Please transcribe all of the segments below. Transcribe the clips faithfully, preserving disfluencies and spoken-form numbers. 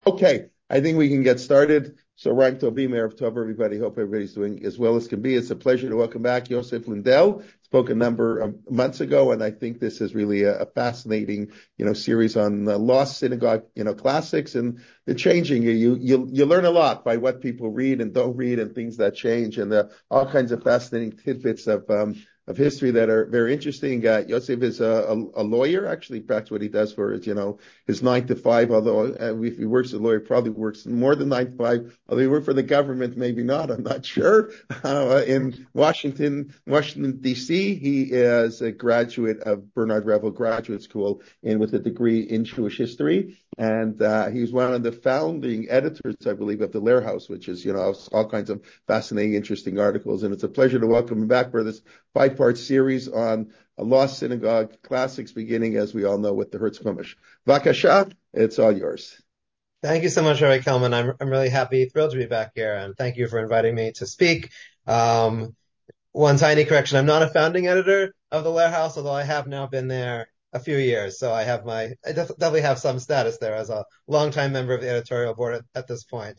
Okay, I think we can get started. So, Ryan Tovim, Erev Tov, everybody. Hope everybody's doing as well as can be. It's a pleasure to welcome back Yosef Lindell. Spoke a number of months ago, and I think this is really a, a fascinating, you know, series on the lost synagogue, you know, classics and the changing. You you you learn a lot by what people read and don't read, and things that change, and uh, all kinds of fascinating tidbits of um, of history that are very interesting. Uh, Yosef is a, a, a lawyer. Actually, that's what he does for his, you know, his nine to five. Although uh, if he works as a lawyer, probably works more than nine to five. Although he worked for the government, maybe not. I'm not sure. Uh, in Washington, Washington D C, he is a graduate of Bernard Revel Graduate School and with a degree in Jewish history. And uh, he's one of the founding editors, I believe, of the Lehr House, which is, you know, all kinds of fascinating, interesting articles. And it's a pleasure to welcome him back for this five-part series on a lost synagogue classics, beginning, as we all know, with the Hertz Chumash. Vakasha, it's all yours. Thank you so much, Rabbi Kelman. I'm I'm really happy, thrilled to be back here, and thank you for inviting me to speak. Um, one tiny correction: I'm not a founding editor of the Lehr House, although I have now been there a few years, so I have my I def- definitely have some status there as a longtime member of the editorial board at, at this point.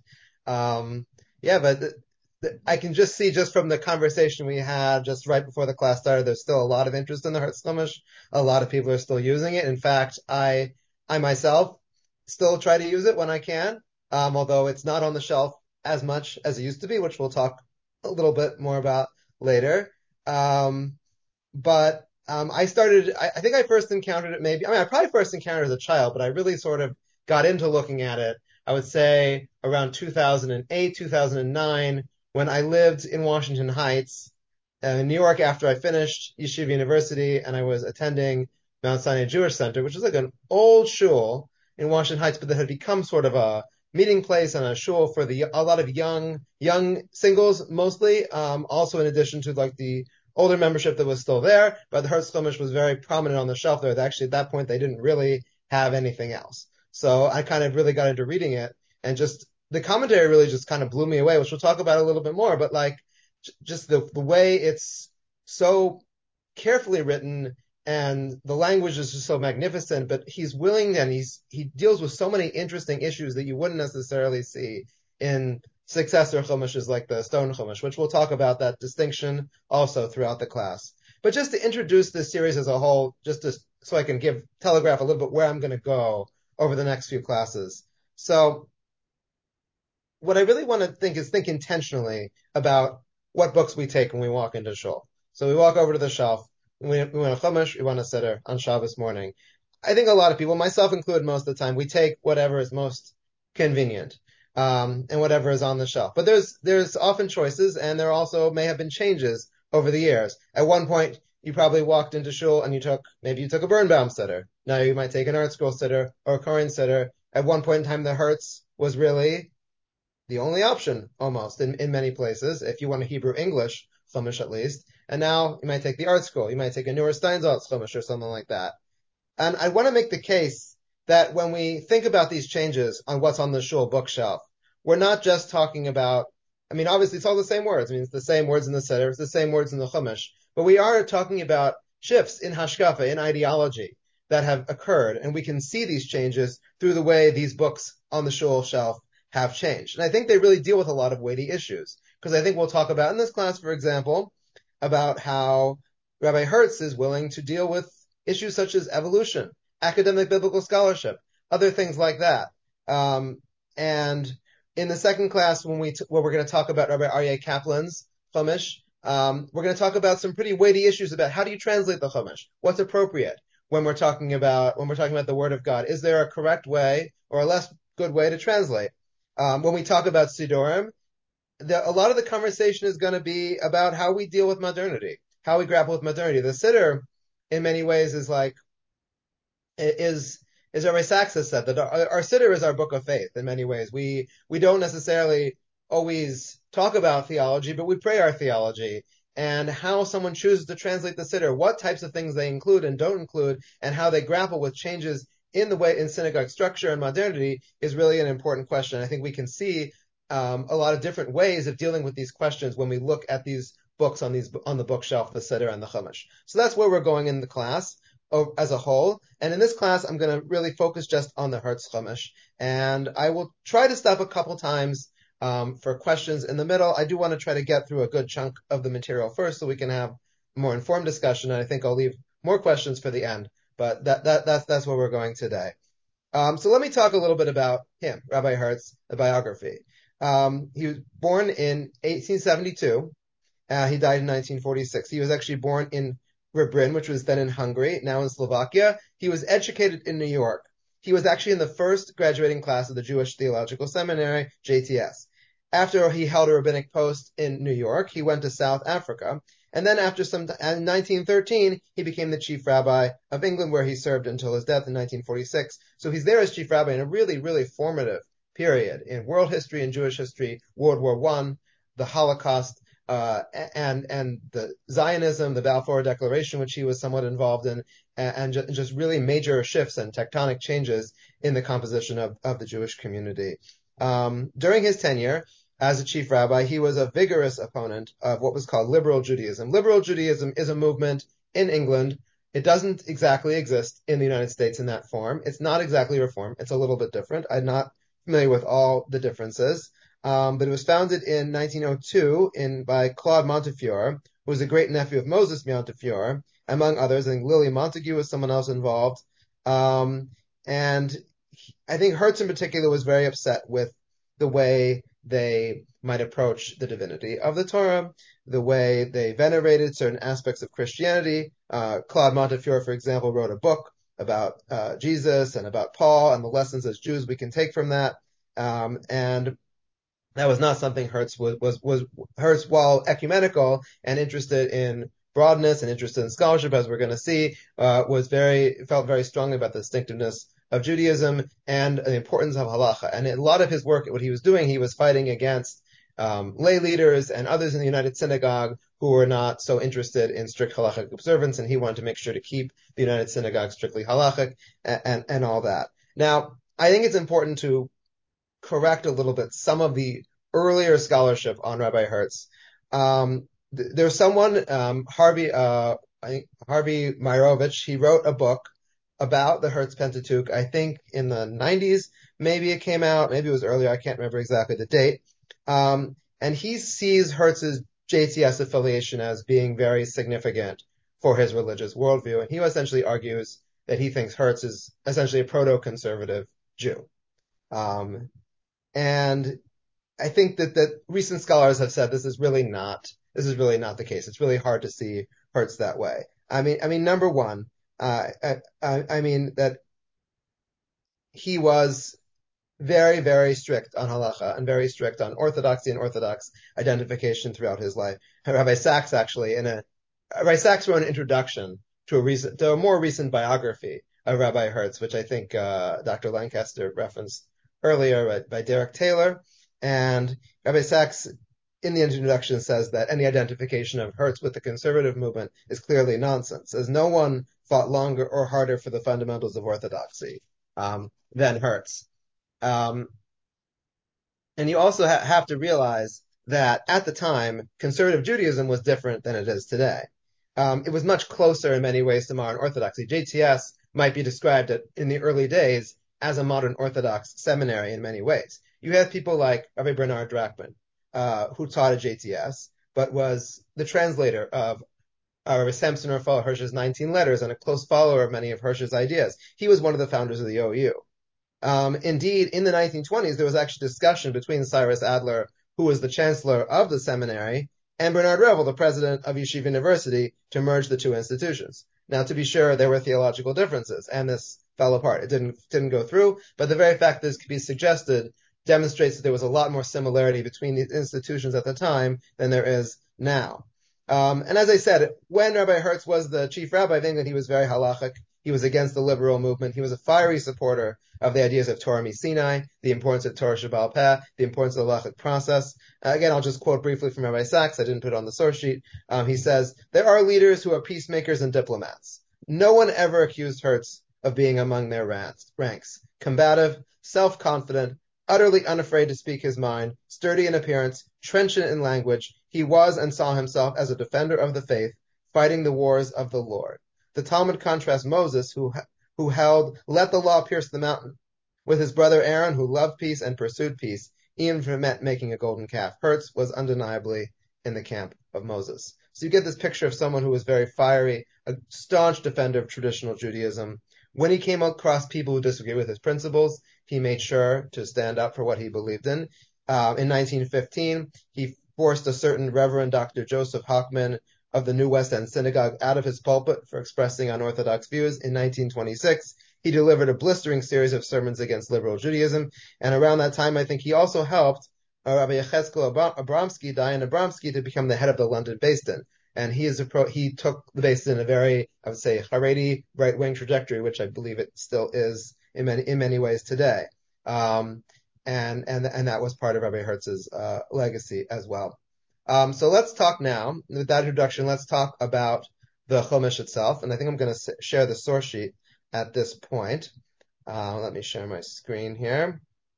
Um, yeah, but th- th- I can just see just from the conversation we had just right before the class started, there's still a lot of interest in the Hertz Chumash. A lot of people are still using it. In fact, I I myself still try to use it when I can, um, although it's not on the shelf as much as it used to be, which we'll talk a little bit more about later. Um, but um, I started, I, I think I first encountered it maybe, I mean, I probably first encountered it as a child, but I really sort of got into looking at it, I would say around two thousand eight, two thousand nine, when I lived in Washington Heights, uh, in New York after I finished Yeshiva University, and I was attending Mount Sinai Jewish Center, which is like an old shul in Washington Heights, but that had become sort of a meeting place and a shul for the a lot of young young singles mostly. Um, also, in addition to like the older membership that was still there, but the Hertz Chumash was very prominent on the shelf there. Actually, at that point, they didn't really have anything else. So I kind of really got into reading it, and just the commentary really just kind of blew me away, which we'll talk about a little bit more. But like just the the way it's so carefully written and the language is just so magnificent, but he's willing and he's he deals with so many interesting issues that you wouldn't necessarily see in successor chumashes like the Stone Chumash, which we'll talk about that distinction also throughout the class. But just to introduce this series as a whole, just to, so I can give telegraph a little bit where I'm going to go over the next few classes. So what I really want to think is think intentionally about what books we take when we walk into shul. So we walk over to the shelf. We, we want a chumash, we want a siddur on Shabbos morning. I think a lot of people, myself included most of the time, we take whatever is most convenient, um, and whatever is on the shelf. But there's there's often choices, and there also may have been changes over the years. At one point, you probably walked into shul and you took maybe you took a Birnbaum siddur. Now you might take an Art Scroll siddur or a Koren siddur. At one point in time, the Hertz was really the only option almost in, in many places, if you want a Hebrew English chumash at least. And now you might take the Art Scroll, you might take a newer Steinsaltz chumash or something like that. And I want to make the case that when we think about these changes on what's on the shul bookshelf, we're not just talking about, I mean, obviously it's all the same words. I mean, it's the same words in the Seder, it's the same words in the Chumash, but we are talking about shifts in hashkafa, in ideology that have occurred, and we can see these changes through the way these books on the shul shelf have changed. And I think they really deal with a lot of weighty issues, because I think we'll talk about in this class, for example, about how Rabbi Hertz is willing to deal with issues such as evolution, academic biblical scholarship, other things like that. Um, and in the second class, when we t- where we're going to talk about Rabbi Aryeh Kaplan's Chumash, um, we're going to talk about some pretty weighty issues about how do you translate the Chumash, what's appropriate when we're talking about when we're talking about the Word of God. Is there a correct way or a less good way to translate? Um, when we talk about Sidurim, the, a lot of the conversation is going to be about how we deal with modernity, how we grapple with modernity. The Siddur, in many ways, is like is is Rabbi Sachs has said that our, our Siddur is our book of faith. In many ways, we we don't necessarily always talk about theology, but we pray our theology and how someone chooses to translate the Siddur, what types of things they include and don't include, and how they grapple with changes in the way in synagogue structure and modernity is really an important question. I think we can see um, a lot of different ways of dealing with these questions when we look at these books on these on the bookshelf, the Siddur and the Chumash. So that's where we're going in the class. as a whole. And in this class, I'm going to really focus just on the Hertz Chumash. And I will try to stop a couple times um, for questions in the middle. I do want to try to get through a good chunk of the material first so we can have a more informed discussion. And I think I'll leave more questions for the end. But that, that that's that's where we're going today. Um, so let me talk a little bit about him, Rabbi Hertz, the biography. Um, he was born in eighteen seventy-two. Uh, he died in nineteen forty-six. He was actually born in Rebrin, which was then in Hungary, now in Slovakia. He was educated in New York. He was actually in the first graduating class of the Jewish Theological Seminary, J T S. After he held a rabbinic post in New York, he went to South Africa. And then after some, in nineteen thirteen, he became the chief rabbi of England, where he served until his death in nineteen forty-six. So he's there as chief rabbi in a really, really formative period in world history and Jewish history, World War One, the Holocaust, uh, and and the Zionism, the Balfour Declaration, which he was somewhat involved in, and, and just really major shifts and tectonic changes in the composition of, of the Jewish community. Um, during his tenure as a chief rabbi, he was a vigorous opponent of what was called liberal Judaism. Liberal Judaism is a movement in England. It doesn't exactly exist in the United States in that form. It's not exactly reform. It's a little bit different. I'm not familiar with all the differences. Um, but it was founded in nineteen oh two in, by Claude Montefiore, who was a great nephew of Moses Montefiore, among others. I think Lily Montague was someone else involved. Um, and I think Hertz in particular was very upset with the way they might approach the divinity of the Torah, the way they venerated certain aspects of Christianity. Uh, Claude Montefiore, for example, wrote a book about uh, Jesus and about Paul and the lessons as Jews we can take from that. Um, and that was not something Hertz was, was, was, Hertz, while ecumenical and interested in broadness and interested in scholarship, as we're going to see, uh, was very, felt very strongly about the distinctiveness of Judaism and the importance of halacha. And a lot of his work, what he was doing, he was fighting against um, lay leaders and others in the United Synagogue who were not so interested in strict halachic observance, and he wanted to make sure to keep the United Synagogue strictly halachic and, and, and all that. Now, I think it's important to correct a little bit some of the earlier scholarship on Rabbi Hertz. Um, th- there's someone, um, Harvey, uh, I think Harvey Meyrovich, he wrote a book about the Hertz Pentateuch. I think in the nineties, maybe it came out, maybe it was earlier, I can't remember exactly the date. Um, and he sees Hertz's J T S affiliation as being very significant for his religious worldview. And he essentially argues that he thinks Hertz is essentially a proto-conservative Jew. Um, and I think that, that recent scholars have said this is really not, this is really not the case. It's really hard to see Hertz that way. I mean, I mean, number one, uh, I, I mean that he was very, very strict on halacha and very strict on orthodoxy and orthodox identification throughout his life. Rabbi Sachs actually, in a, Rabbi Sachs wrote an introduction to a recent, to a more recent biography of Rabbi Hertz, which I think, uh, Doctor Lancaster referenced earlier by, by Derek Taylor. And Rabbi Sachs, in the introduction, says that any identification of Hertz with the conservative movement is clearly nonsense, as no one fought longer or harder for the fundamentals of orthodoxy um, than Hertz. Um, and you also ha- have to realize that at the time, conservative Judaism was different than it is today. Um, it was much closer in many ways to modern orthodoxy. J T S might be described at, in the early days as a modern Orthodox seminary in many ways. You have people like Rabbi Bernard Drachman, uh, who taught at J T S, but was the translator of uh, Rabbi Samson Raphael Hirsch's nineteen letters and a close follower of many of Hirsch's ideas. He was one of the founders of the O U. Um, indeed, in the nineteen twenties, there was actually discussion between Cyrus Adler, who was the chancellor of the seminary, and Bernard Revel, the president of Yeshiva University, to merge the two institutions. Now, to be sure, there were theological differences, and this fell apart. It didn't didn't go through, but the very fact that this could be suggested demonstrates that there was a lot more similarity between the institutions at the time than there is now. Um, and as I said, when Rabbi Hertz was the chief rabbi of England, he was very halachic. He was against the liberal movement. He was a fiery supporter of the ideas of Torah Sinai, the importance of Torah Shebaal Peh, the importance of the halachic process. Uh, again, I'll just quote briefly from Rabbi Sachs. I didn't put it on the source sheet. Um, he says, there are leaders who are peacemakers and diplomats. No one ever accused Hertz of being among their ranks. Combative, self-confident, utterly unafraid to speak his mind, sturdy in appearance, trenchant in language, he was and saw himself as a defender of the faith, fighting the wars of the Lord. The Talmud contrasts Moses, who who held, let the law pierce the mountain, with his brother Aaron, who loved peace and pursued peace, even if it meant making a golden calf. Hertz was undeniably in the camp of Moses. So you get this picture of someone who was very fiery, a staunch defender of traditional Judaism. When he came across people who disagreed with his principles, he made sure to stand up for what he believed in. Uh, in nineteen fifteen, he forced a certain Reverend Doctor Joseph Hochman of the New West End Synagogue out of his pulpit for expressing unorthodox views. In nineteen twenty-six, he delivered a blistering series of sermons against liberal Judaism. And around that time, I think he also helped uh, Rabbi Yechezkel Abramsky, Dayan Abramsky, to become the head of the London Beis Din. And he is a pro, he took the Beis Din in a very, I would say, Haredi right-wing trajectory, which I believe it still is in many in many ways today. Um, and and and that was part of Rabbi Hertz's uh, legacy as well. Um, so let's talk now, with that introduction, let's talk about the Chumash itself. And I think I'm going to share the source sheet at this point. Uh, let me share my screen here.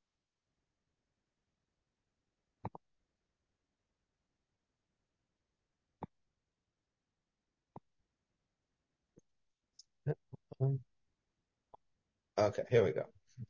Okay, here we go.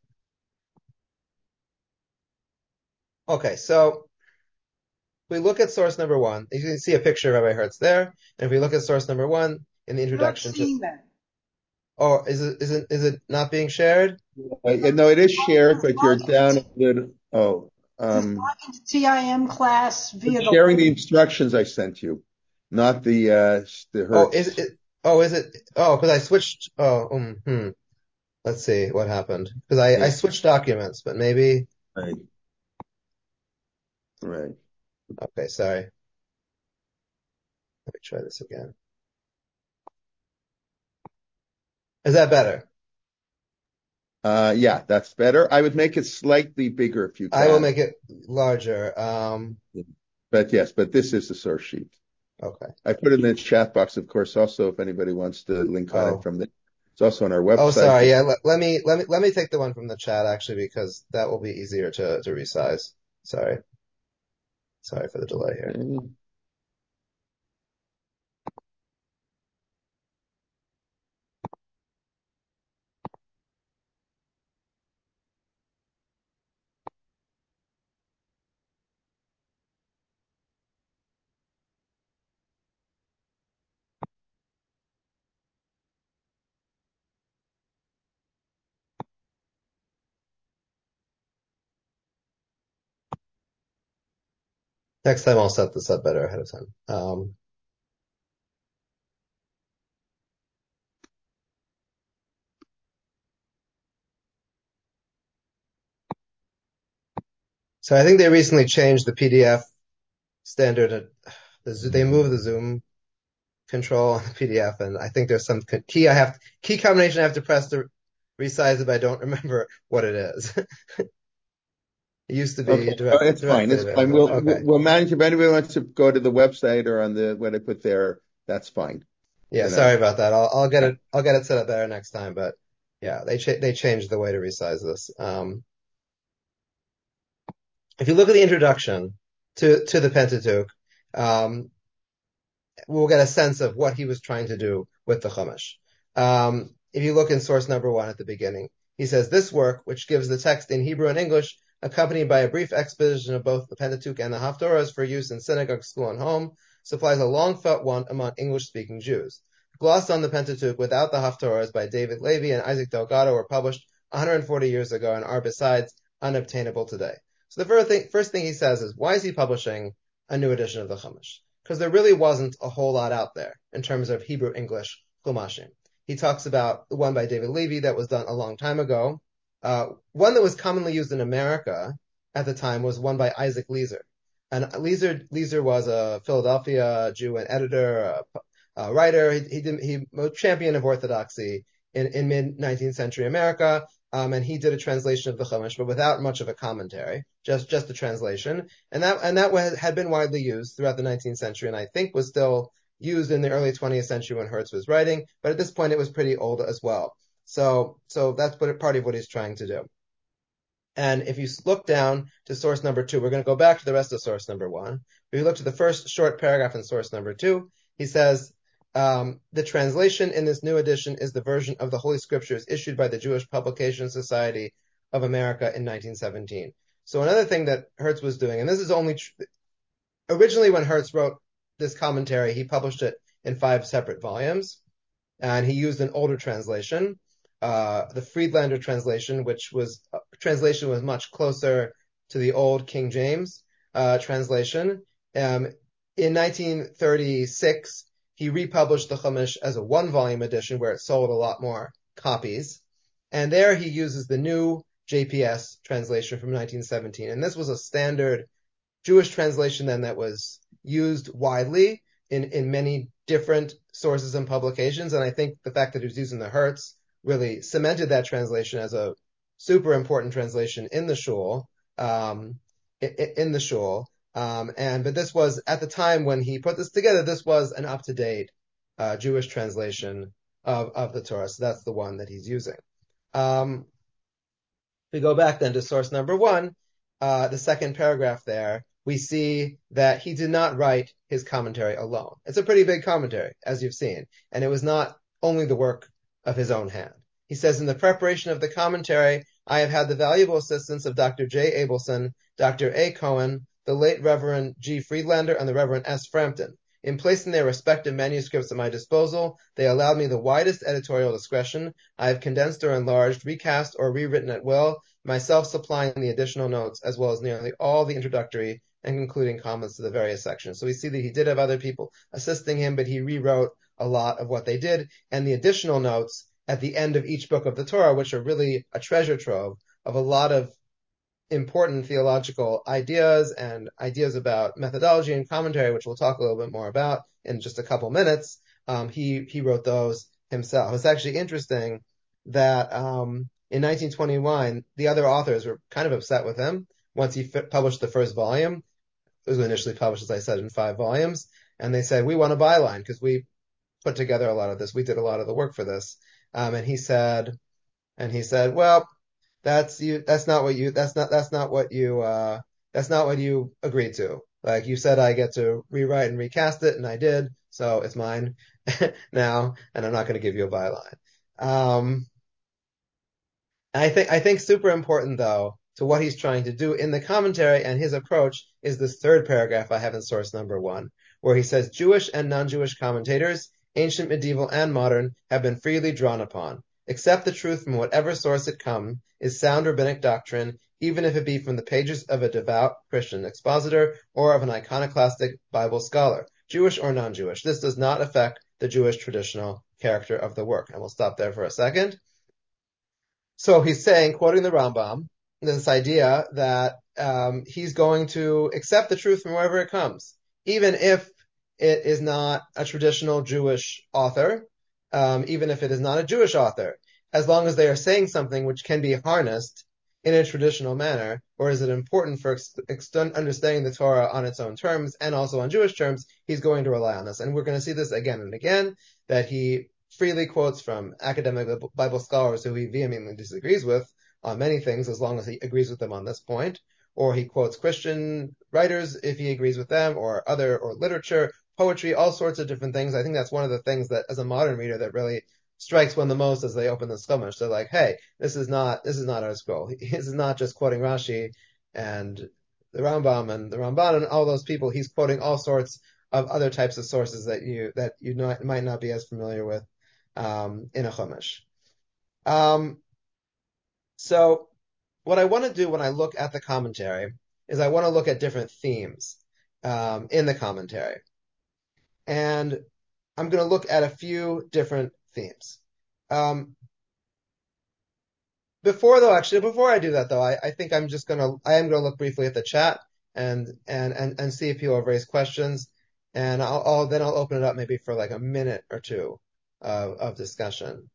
Okay, so if we look at source number one, you can see a picture of Rabbi Hertz there. And if we look at source number one in the introduction I'm not seeing to, that. oh, is it is it is it not being shared? Uh, no, it is shared, Just but you're log down into, a little. Oh, just um, log into T I M class I'm via the sharing the link. instructions I sent you, not the uh, the Oh, is Hertz. it? Oh, is it? Oh, because I switched. Oh, um, hmm. Let's see what happened. Because I I Yeah, switched documents, but maybe. right, right. Okay, sorry. Let me try this again. Is that better? Uh, yeah, that's better. I would make it slightly bigger if you I will can. make it larger. Um, But yes, but this is the source sheet. okay. I put it in the chat box, of course, also if anybody wants to link on it Oh, from the, it's also on our oh, website. sorry. Just Yeah, let, let me let me let me take the one from the chat actually because that will be easier to to resize. Sorry, sorry for the delay here. okay. Next time I'll set this up better ahead of time. Um, so I think they recently changed the P D F standard. The, they moved the zoom control on the P D F, and I think there's some key I have key combination I have to press to resize it, but I don't remember what it is. It used to Okay, be oh, direct, it's fine. directly It's fine. available. We'll we'll Okay. we'll manage. If anybody wants to go to the website or on the what I put there, that's fine. Yeah, You sorry know. about that. I'll I'll get Yeah. it I'll get it set up better next time, but yeah, they cha they changed the way to resize this. Um, if you look at the introduction to to the Pentateuch, um, we'll get a sense of what he was trying to do with the Chumash. Um, if you look in source number one at the beginning, he says this work, which gives the text in Hebrew and English, accompanied by a brief exposition of both the Pentateuch and the Haftorahs for use in synagogue, school, and home, supplies a long-felt want among English-speaking Jews. Glossed on the Pentateuch without the Haftorahs by David Levy and Isaac Delgado were published one hundred forty years ago and are besides unobtainable today. So the first thing, first thing he says is, why is he publishing a new edition of the Chumash? Because there really wasn't a whole lot out there in terms of Hebrew English Chumashim. He talks about the one by David Levy that was done a long time ago. Uh, one that was commonly used in America at the time was one by Isaac Leeser. And Leeser, Leeser was a Philadelphia Jew and editor, a, a writer. He, he, did, he was a champion of orthodoxy in, in mid nineteenth century America. Um, and he did a translation of the Chumash, but without much of a commentary, just just a translation, and that and that had been widely used throughout the nineteenth century, and I think was still used in the early twentieth century when Hertz was writing. But at this point, it was pretty old as well. So so that's part of what he's trying to do. And if you look down to source number two, we're going to go back to the rest of source number one. If you look to the first short paragraph in source number two, he says, Um, the translation in this new edition is the version of the Holy Scriptures issued by the Jewish Publication Society of America in nineteen seventeen. So another thing that Hertz was doing, and this is only tr- originally when Hertz wrote this commentary, he published it in five separate volumes, and he used an older translation, uh, the Friedlander translation, which was uh, translation was much closer to the old King James uh, translation. Um, in nineteen thirty-six, he republished the Chumash as a one-volume edition where it sold a lot more copies, and there he uses the new J P S translation from nineteen seventeen, and this was a standard Jewish translation then that was used widely in, in many different sources and publications. And I think the fact that he was using the Hertz really cemented that translation as a super important translation in the shul, um, in the shul. Um, and, but this was, at the time when he put this together, this was an up-to-date, uh, Jewish translation of, of the Torah. So that's the one that he's using. Um, if we go back then to source number one, uh, the second paragraph there, we see that he did not write his commentary alone. It's a pretty big commentary, as you've seen, and it was not only the work of his own hand. He says, in the preparation of the commentary, I have had the valuable assistance of Doctor J. Abelson, Doctor A. Cohen, the late Reverend G. Friedlander, and the Reverend S. Frampton. In placing their respective manuscripts at my disposal, they allowed me the widest editorial discretion. I have condensed or enlarged, recast, or rewritten at will, myself supplying the additional notes, as well as nearly all the introductory and concluding comments to the various sections. So we see that he did have other people assisting him, but he rewrote a lot of what they did, and the additional notes at the end of each book of the Torah, which are really a treasure trove of a lot of important theological ideas and ideas about methodology and commentary, which we'll talk a little bit more about in just a couple minutes. Um, he he wrote those himself. It's actually interesting that um, in nineteen twenty-one, the other authors were kind of upset with him once he f- published the first volume. It was initially published, as I said, in five volumes, and they said, we want a byline because we put together a lot of this. We did a lot of the work for this. Um, and he said, and he said, well, that's you, that's not what you, that's not, that's not what you, uh, that's not what you agreed to. Like you said, I get to rewrite and recast it, and I did, so it's mine now, and I'm not going to give you a byline. Um, I think, I think super important though, to what he's trying to do in the commentary and his approach is this third paragraph I have in source number one, where he says, Jewish and non-Jewish commentators, ancient, medieval, and modern, have been freely drawn upon. Accept the truth from whatever source it come, is sound rabbinic doctrine, even if it be from the pages of a devout Christian expositor or of an iconoclastic Bible scholar, Jewish or non-Jewish. This does not affect the Jewish traditional character of the work. And we'll stop there for a second. So he's saying, quoting the Rambam, this idea that um, he's going to accept the truth from wherever it comes, even if it is not a traditional Jewish author, um, even if it is not a Jewish author, as long as they are saying something which can be harnessed in a traditional manner, or is it important for ex- ex- understanding the Torah on its own terms and also on Jewish terms, he's going to rely on this. And we're going to see this again and again, that he freely quotes from academic Bible scholars who he vehemently disagrees with on many things, as long as he agrees with them on this point, or he quotes Christian writers if he agrees with them, or other, or literature, poetry, all sorts of different things. I think that's one of the things that, as a modern reader, that really strikes one the most as they open the Chumash. They're like, hey, this is not, this is not our scroll. This is not just quoting Rashi and the Rambam and the Ramban and all those people. He's quoting all sorts of other types of sources that you, that you not, might not be as familiar with um, in a Chumash. Um, so what I want to do when I look at the commentary is I want to look at different themes um, in the commentary. And I'm going to look at a few different themes. Um, before though, actually, before I do that though, I, I think I'm just going to, I am going to look briefly at the chat and, and, and, and see if people have raised questions. And I'll, I'll, then I'll open it up maybe for like a minute or two of, of discussion.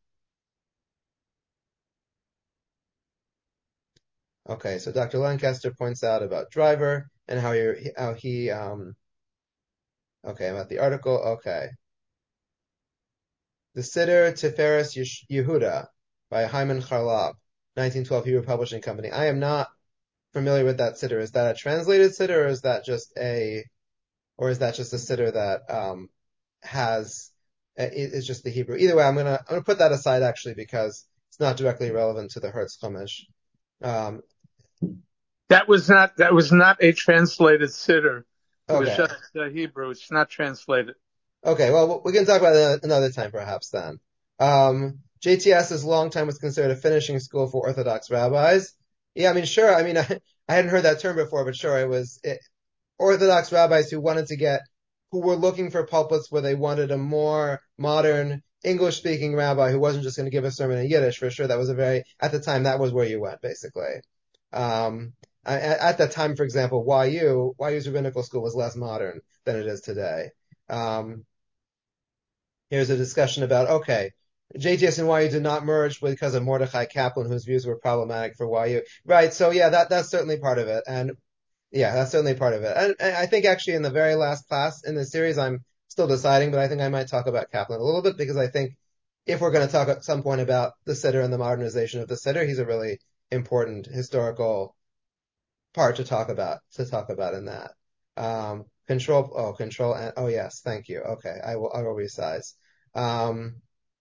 Okay, so Doctor Lancaster points out about Driver and how he, how he, um, okay, I'm at the article. Okay. The Siddur Tiferes Yehuda by Hyman Charlab, nineteen twelve Hebrew Publishing Company. I am not familiar with that Siddur. Is that a translated Siddur, or is that just a, or is that just a Siddur that, um, has is just the Hebrew. Either way, I'm gonna I'm gonna put that aside actually because it's not directly relevant to the Hertz Chumash. Um, that was not that was not a translated siddur. It okay. was just uh, Hebrew. It's not translated. Okay, well, we can talk about it another time, perhaps, then. Um, JTS's long time was considered a finishing school for Orthodox rabbis. Yeah, I mean, sure. I mean, I, I hadn't heard that term before, but sure, it was it, Orthodox rabbis who wanted to get, who were looking for pulpits where they wanted a more modern English-speaking rabbi who wasn't just going to give a sermon in Yiddish. For sure, that was a very, at the time, that was where you went, basically. Um, at, at that time, for example, Y U, Y U's rabbinical school was less modern than it is today. Um, Here's a discussion about, okay, J T S and Y U did not merge because of Mordechai Kaplan, whose views were problematic for Y U. Right, so yeah, that, that's certainly part of it. And yeah, that's certainly part of it. And, and I think actually in the very last class in the series, I'm still deciding, but I think I might talk about Kaplan a little bit because I think if we're going to talk at some point about the Siddur and the modernization of the Siddur, he's a really important historical part to talk about, to talk about in that. Um, control, oh, control, and, oh yes, thank you. Okay, I will, I will resize. Um,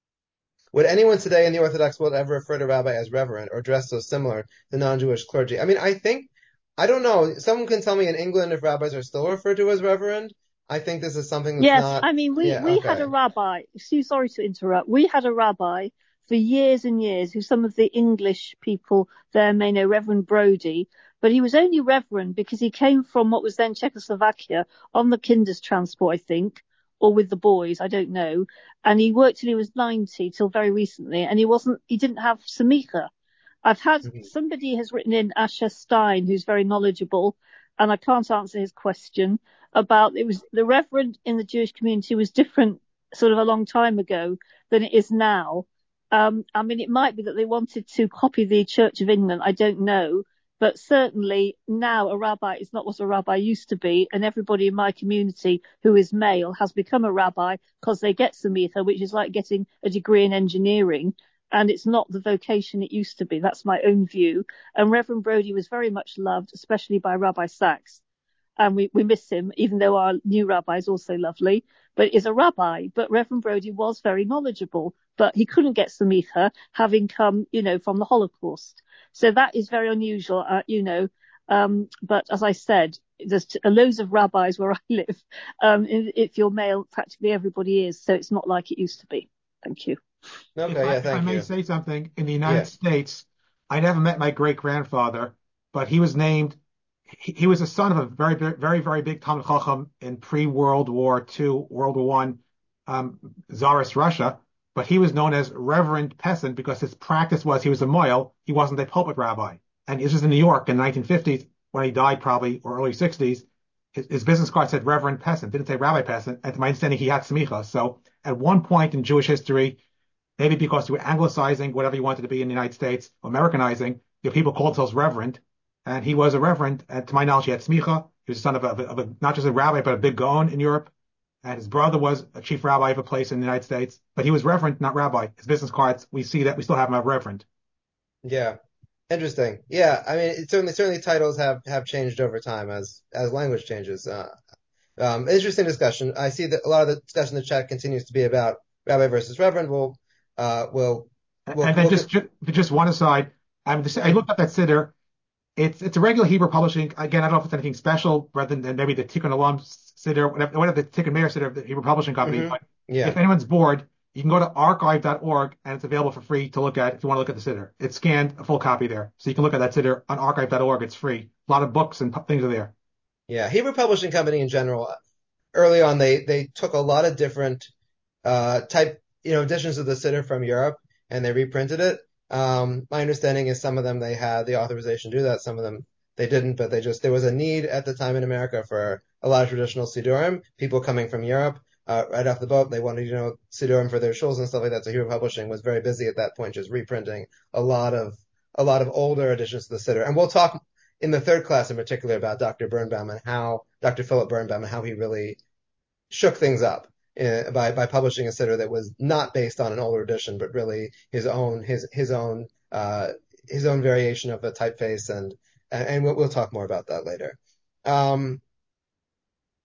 would anyone today in the Orthodox world ever refer to rabbi as reverend or dress so similar to non-Jewish clergy? I mean, I think, I don't know. Someone can tell me in England if rabbis are still referred to as reverend. I think this is something that's Yes, not. I mean, we, Yeah, we okay. had a rabbi, Sue, sorry to interrupt, we had a rabbi for years and years who some of the English people there may know, Reverend Brody, but he was only reverend because he came from what was then Czechoslovakia on the Kinders transport, I think, or with the boys, I don't know. And he worked till he was ninety, till very recently, and he wasn't, he didn't have semicha. I've had, Mhm. somebody has written in, Asher Stein, who's very knowledgeable, and I can't answer his question about, it was the reverend in the Jewish community was different sort of a long time ago than it is now. Um, I mean, it might be that they wanted to copy the Church of England. I don't know. But certainly now a rabbi is not what a rabbi used to be. And everybody in my community who is male has become a rabbi because they get semicha, which is like getting a degree in engineering. And it's not the vocation it used to be. That's my own view. And Reverend Brody was very much loved, especially by Rabbi Sachs. And we, we miss him, even though our new rabbi is also lovely, but is a rabbi. But Reverend Brody was very knowledgeable, but he couldn't get semicha, having come, you know, from the Holocaust. So that is very unusual, uh, you know. Um, but as I said, there's t- loads of rabbis where I live. Um, if, if you're male, practically everybody is. So it's not like it used to be. Thank you. Okay, if I, yeah, if I thank may you. say something, in the United Yeah. States, I never met my great grandfather, but he was named. He, he was a son of a very, very, very big Talmid Chacham in pre-World War Two, World War One, um, Tsarist Russia. But he was known as Reverend Peasant because his practice was he was a moil. He wasn't a pulpit rabbi. And this was in New York in the nineteen fifties when he died, probably, or early sixties. His, his business card said Reverend Peasant, didn't say Rabbi Peasant. And to my understanding, he had semicha. So at one point in Jewish history, maybe because you were anglicizing whatever you wanted to be in the United States, Americanizing, your people called themselves reverend, and he was a reverend. And to my knowledge, he had smicha. He was the son of a, of a not just a rabbi, but a big gaon in Europe. And his brother was a chief rabbi of a place in the United States, but he was reverend, not rabbi. His business cards, we see that we still have him as reverend. Yeah. Interesting. Yeah. I mean, it certainly, certainly titles have, have changed over time as, as language changes. Uh, um, interesting discussion. I see that a lot of the discussion in the chat continues to be about rabbi versus reverend. We'll, uh, we'll, we'll, and then we'll just, just just one aside, um, this, I looked up that siddur. It's it's a regular Hebrew publishing. Again, I don't know if it's anything special rather than maybe the Tikkun Olam siddur, whatever, whatever the Tikkun Meir siddur of the Hebrew Publishing Company. Mhm. But Yeah. if anyone's bored, you can go to archive dot org and it's available for free to look at if you want to look at the siddur. It's scanned, a full copy there. So you can look at that siddur on archive dot org. It's free. A lot of books and pu- things are there. Yeah. Hebrew Publishing Company in general, early on, they, they took a lot of different, uh, type, you know, editions of the Siddur from Europe and they reprinted it. Um, my understanding is some of them they had the authorization to do that. Some of them they didn't, but they just, there was a need at the time in America for a lot of traditional Siddurim, people coming from Europe, uh, right off the boat. They wanted, you know, Siddurim for their shuls and stuff like that. So Hebrew Publishing was very busy at that point, just reprinting a lot of, a lot of older editions of the Siddur. And we'll talk in the third class in particular about Doctor Birnbaum and how, Doctor Philip Birnbaum and how he really shook things up uh, by by publishing a siddur that was not based on an older edition, but really his own his his own uh, his own variation of a typeface, and and we'll, we'll talk more about that later. Um,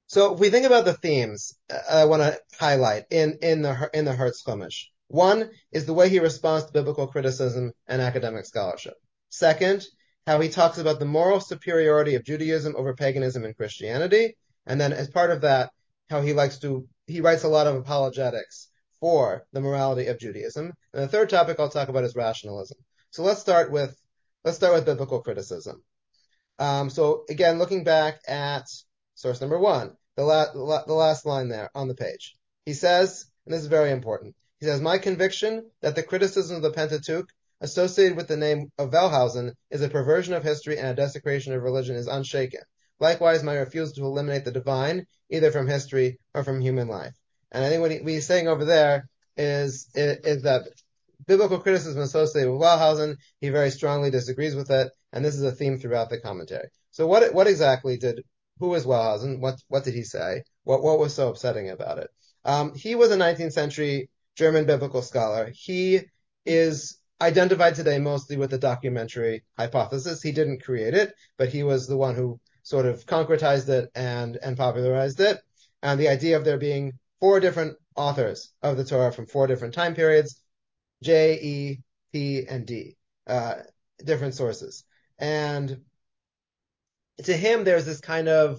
So if we think about the themes, uh, I want to highlight in, in the, in the Hertz Chumash. One is the way he responds to biblical criticism and academic scholarship. Second, how he talks about the moral superiority of Judaism over paganism and Christianity. And then as part of that, how he likes to, he writes a lot of apologetics for the morality of Judaism. And the third topic I'll talk about is rationalism. So let's start with, let's start with biblical criticism. Um, so again, looking back at source number one, the, la- the last line there on the page, he says, and this is very important, he says, my conviction that the criticism of the Pentateuch associated with the name of Wellhausen is a perversion of history and a desecration of religion is unshaken. Likewise, my refusal to eliminate the divine, either from history or from human life. And I think what, he, what he's saying over there is, is, is that biblical criticism associated with Wellhausen, he very strongly disagrees with it, and this is a theme throughout the commentary. So what what exactly did, who was Wellhausen? What what did he say? What what was so upsetting about it? Um, he was a nineteenth century German biblical scholar. He is identified today mostly with the documentary hypothesis. He didn't create it, but he was the one who sort of concretized it and, and popularized it. And the idea of there being four different authors of the Torah from four different time periods, J, E, P, and D, uh, different sources. And to him, there's this kind of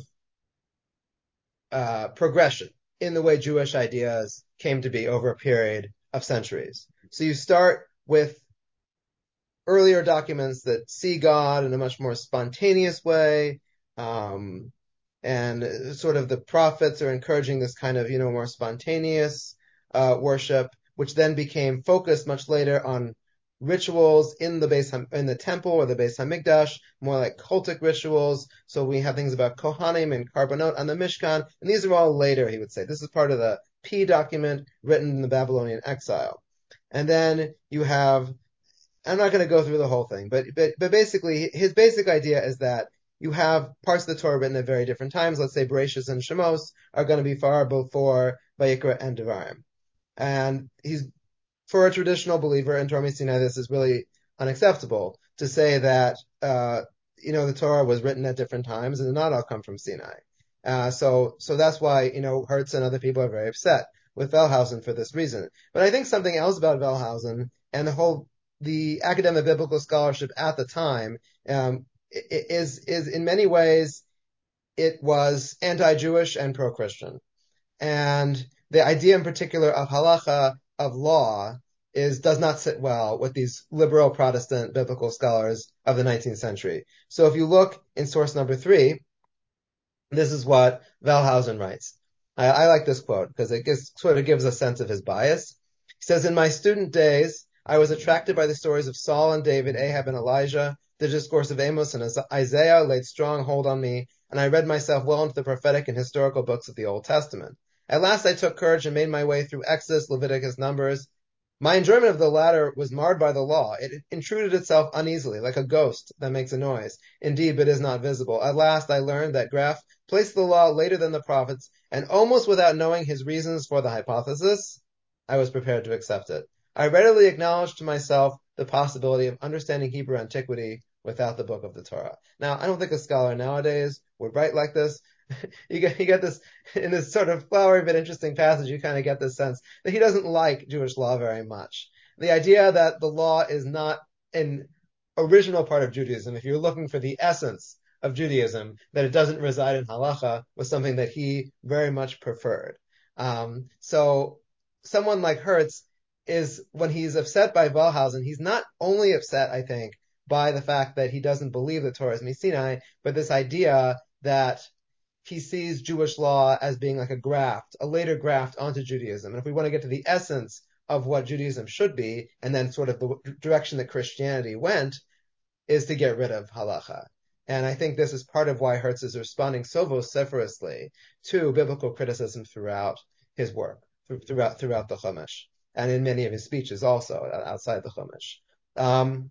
uh, progression in the way Jewish ideas came to be over a period of centuries. So you start with earlier documents that see God in a much more spontaneous way, um, and sort of the prophets are encouraging this kind of, you know, more spontaneous uh, worship, which then became focused much later on rituals in the Beis Ham, in the temple or the Beis Hamikdash, more like cultic rituals. So we have things about Kohanim and Carbonot on the Mishkan, and these are all later, he would say. This is part of the P document written in the Babylonian exile. And then you have, I'm not going to go through the whole thing, but, but but basically his basic idea is that you have parts of the Torah written at very different times. Let's say Bereshis and Shemos are going to be far before Vayikra and Devarim. And he's, for a traditional believer in Torah Sinai, this is really unacceptable to say that, uh, you know, the Torah was written at different times and did not all come from Sinai. Uh, so, so that's why, you know, Hertz and other people are very upset with Wellhausen for this reason. But I think something else about Wellhausen and the whole, the academic biblical scholarship at the time, um, is, is in many ways, it was anti-Jewish and pro-Christian. And the idea in particular of halacha, of law, is, does not sit well with these liberal Protestant biblical scholars of the nineteenth century. So if you look in source number three, this is what Wellhausen writes. I, I like this quote because it gives, sort of gives a sense of his bias. He says, in my student days, I was attracted by the stories of Saul and David, Ahab and Elijah. The discourse of Amos and Isaiah laid strong hold on me, and I read myself well into the prophetic and historical books of the Old Testament. At last I took courage and made my way through Exodus, Leviticus, Numbers. My enjoyment of the latter was marred by the law. It intruded itself uneasily, like a ghost that makes a noise, indeed, but is not visible. At last I learned that Graf placed the law later than the prophets, and almost without knowing his reasons for the hypothesis, I was prepared to accept it. I readily acknowledged to myself the possibility of understanding Hebrew antiquity without the book of the Torah. Now, I don't think a scholar nowadays would write like this. You get, you get this, in this sort of flowery but interesting passage, you kind of get this sense that he doesn't like Jewish law very much. The idea that the law is not an original part of Judaism, if you're looking for the essence of Judaism, that it doesn't reside in halacha, was something that he very much preferred. Um, so someone like Hertz is, when he's upset by Wellhausen, he's not only upset, I think, by the fact that he doesn't believe that Torah is Misinai, but this idea that he sees Jewish law as being like a graft, a later graft onto Judaism. And if we want to get to the essence of what Judaism should be, and then sort of the direction that Christianity went, is to get rid of halacha. And I think this is part of why Hertz is responding so vociferously to biblical criticism throughout his work, throughout throughout the Chumash, and in many of his speeches also outside the Chumash. Um,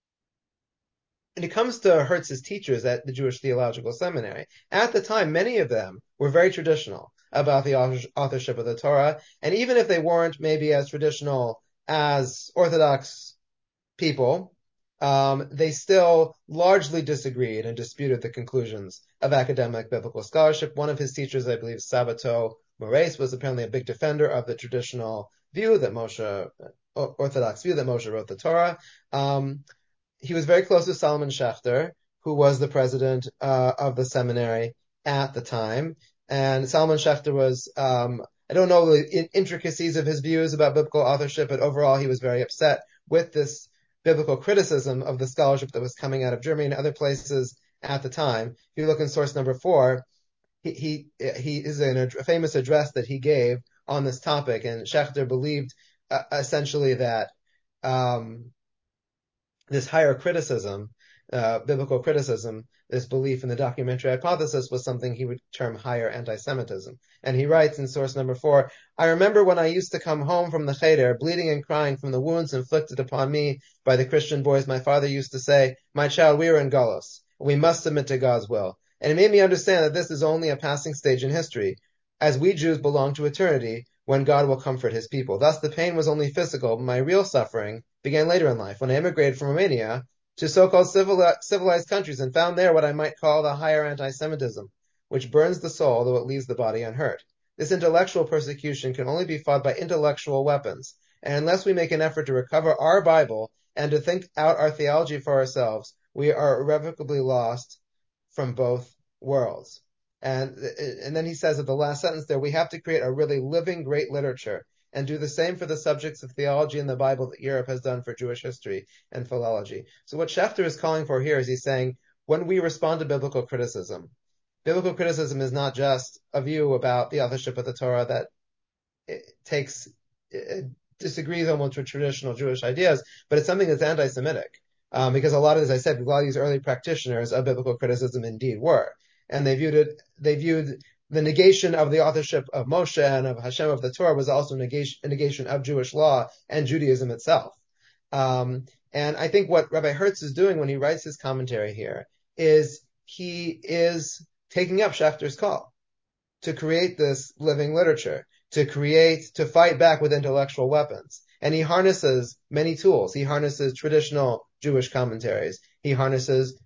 When it comes to Hertz's teachers at the Jewish Theological Seminary, at the time, many of them were very traditional about the authorship of the Torah, and even if they weren't maybe as traditional as Orthodox people, um, they still largely disagreed and disputed the conclusions of academic biblical scholarship. One of his teachers, I believe, Sabato Moraes, was apparently a big defender of the traditional view that Moshe, Orthodox view that Moshe wrote the Torah. Um, he was very close to Solomon Schechter, who was the president uh, of the seminary at the time. And Solomon Schechter was, um, I don't know the intricacies of his views about biblical authorship, but overall he was very upset with this biblical criticism of the scholarship that was coming out of Germany and other places at the time. If you look in source number four, he he, he is in a famous address that he gave on this topic, and Schechter believed uh, essentially that um, this higher criticism, uh, biblical criticism, this belief in the documentary hypothesis was something he would term higher anti-Semitism. And he writes in source number four, I remember when I used to come home from the cheder, bleeding and crying from the wounds inflicted upon me by the Christian boys, my father used to say, my child, we are in Galus. We must submit to God's will. And it made me understand that this is only a passing stage in history, as we Jews belong to eternity, when God will comfort his people. Thus the pain was only physical, but my real suffering began later in life, when I immigrated from Romania to so-called civilized countries and found there what I might call the higher anti-Semitism, which burns the soul, though it leaves the body unhurt. This intellectual persecution can only be fought by intellectual weapons, and unless we make an effort to recover our Bible and to think out our theology for ourselves, we are irrevocably lost from both worlds. And, and then he says at the last sentence there, we have to create a really living, great literature and do the same for the subjects of theology in the Bible that Europe has done for Jewish history and philology. So what Schechter is calling for here is he's saying, when we respond to biblical criticism, biblical criticism is not just a view about the authorship of the Torah that it takes, it disagrees almost with traditional Jewish ideas, but it's something that's anti-Semitic. Um, because a lot of, as I said, a lot of these early practitioners of biblical criticism indeed were. And they viewed it, they viewed the negation of the authorship of Moshe and of Hashem of the Torah was also negation, a negation of Jewish law and Judaism itself. Um, and I think what Rabbi Hertz is doing when he writes his commentary here is he is taking up Schechter's call to create this living literature, to create, to fight back with intellectual weapons. And he harnesses many tools. He harnesses traditional Jewish commentaries. He harnesses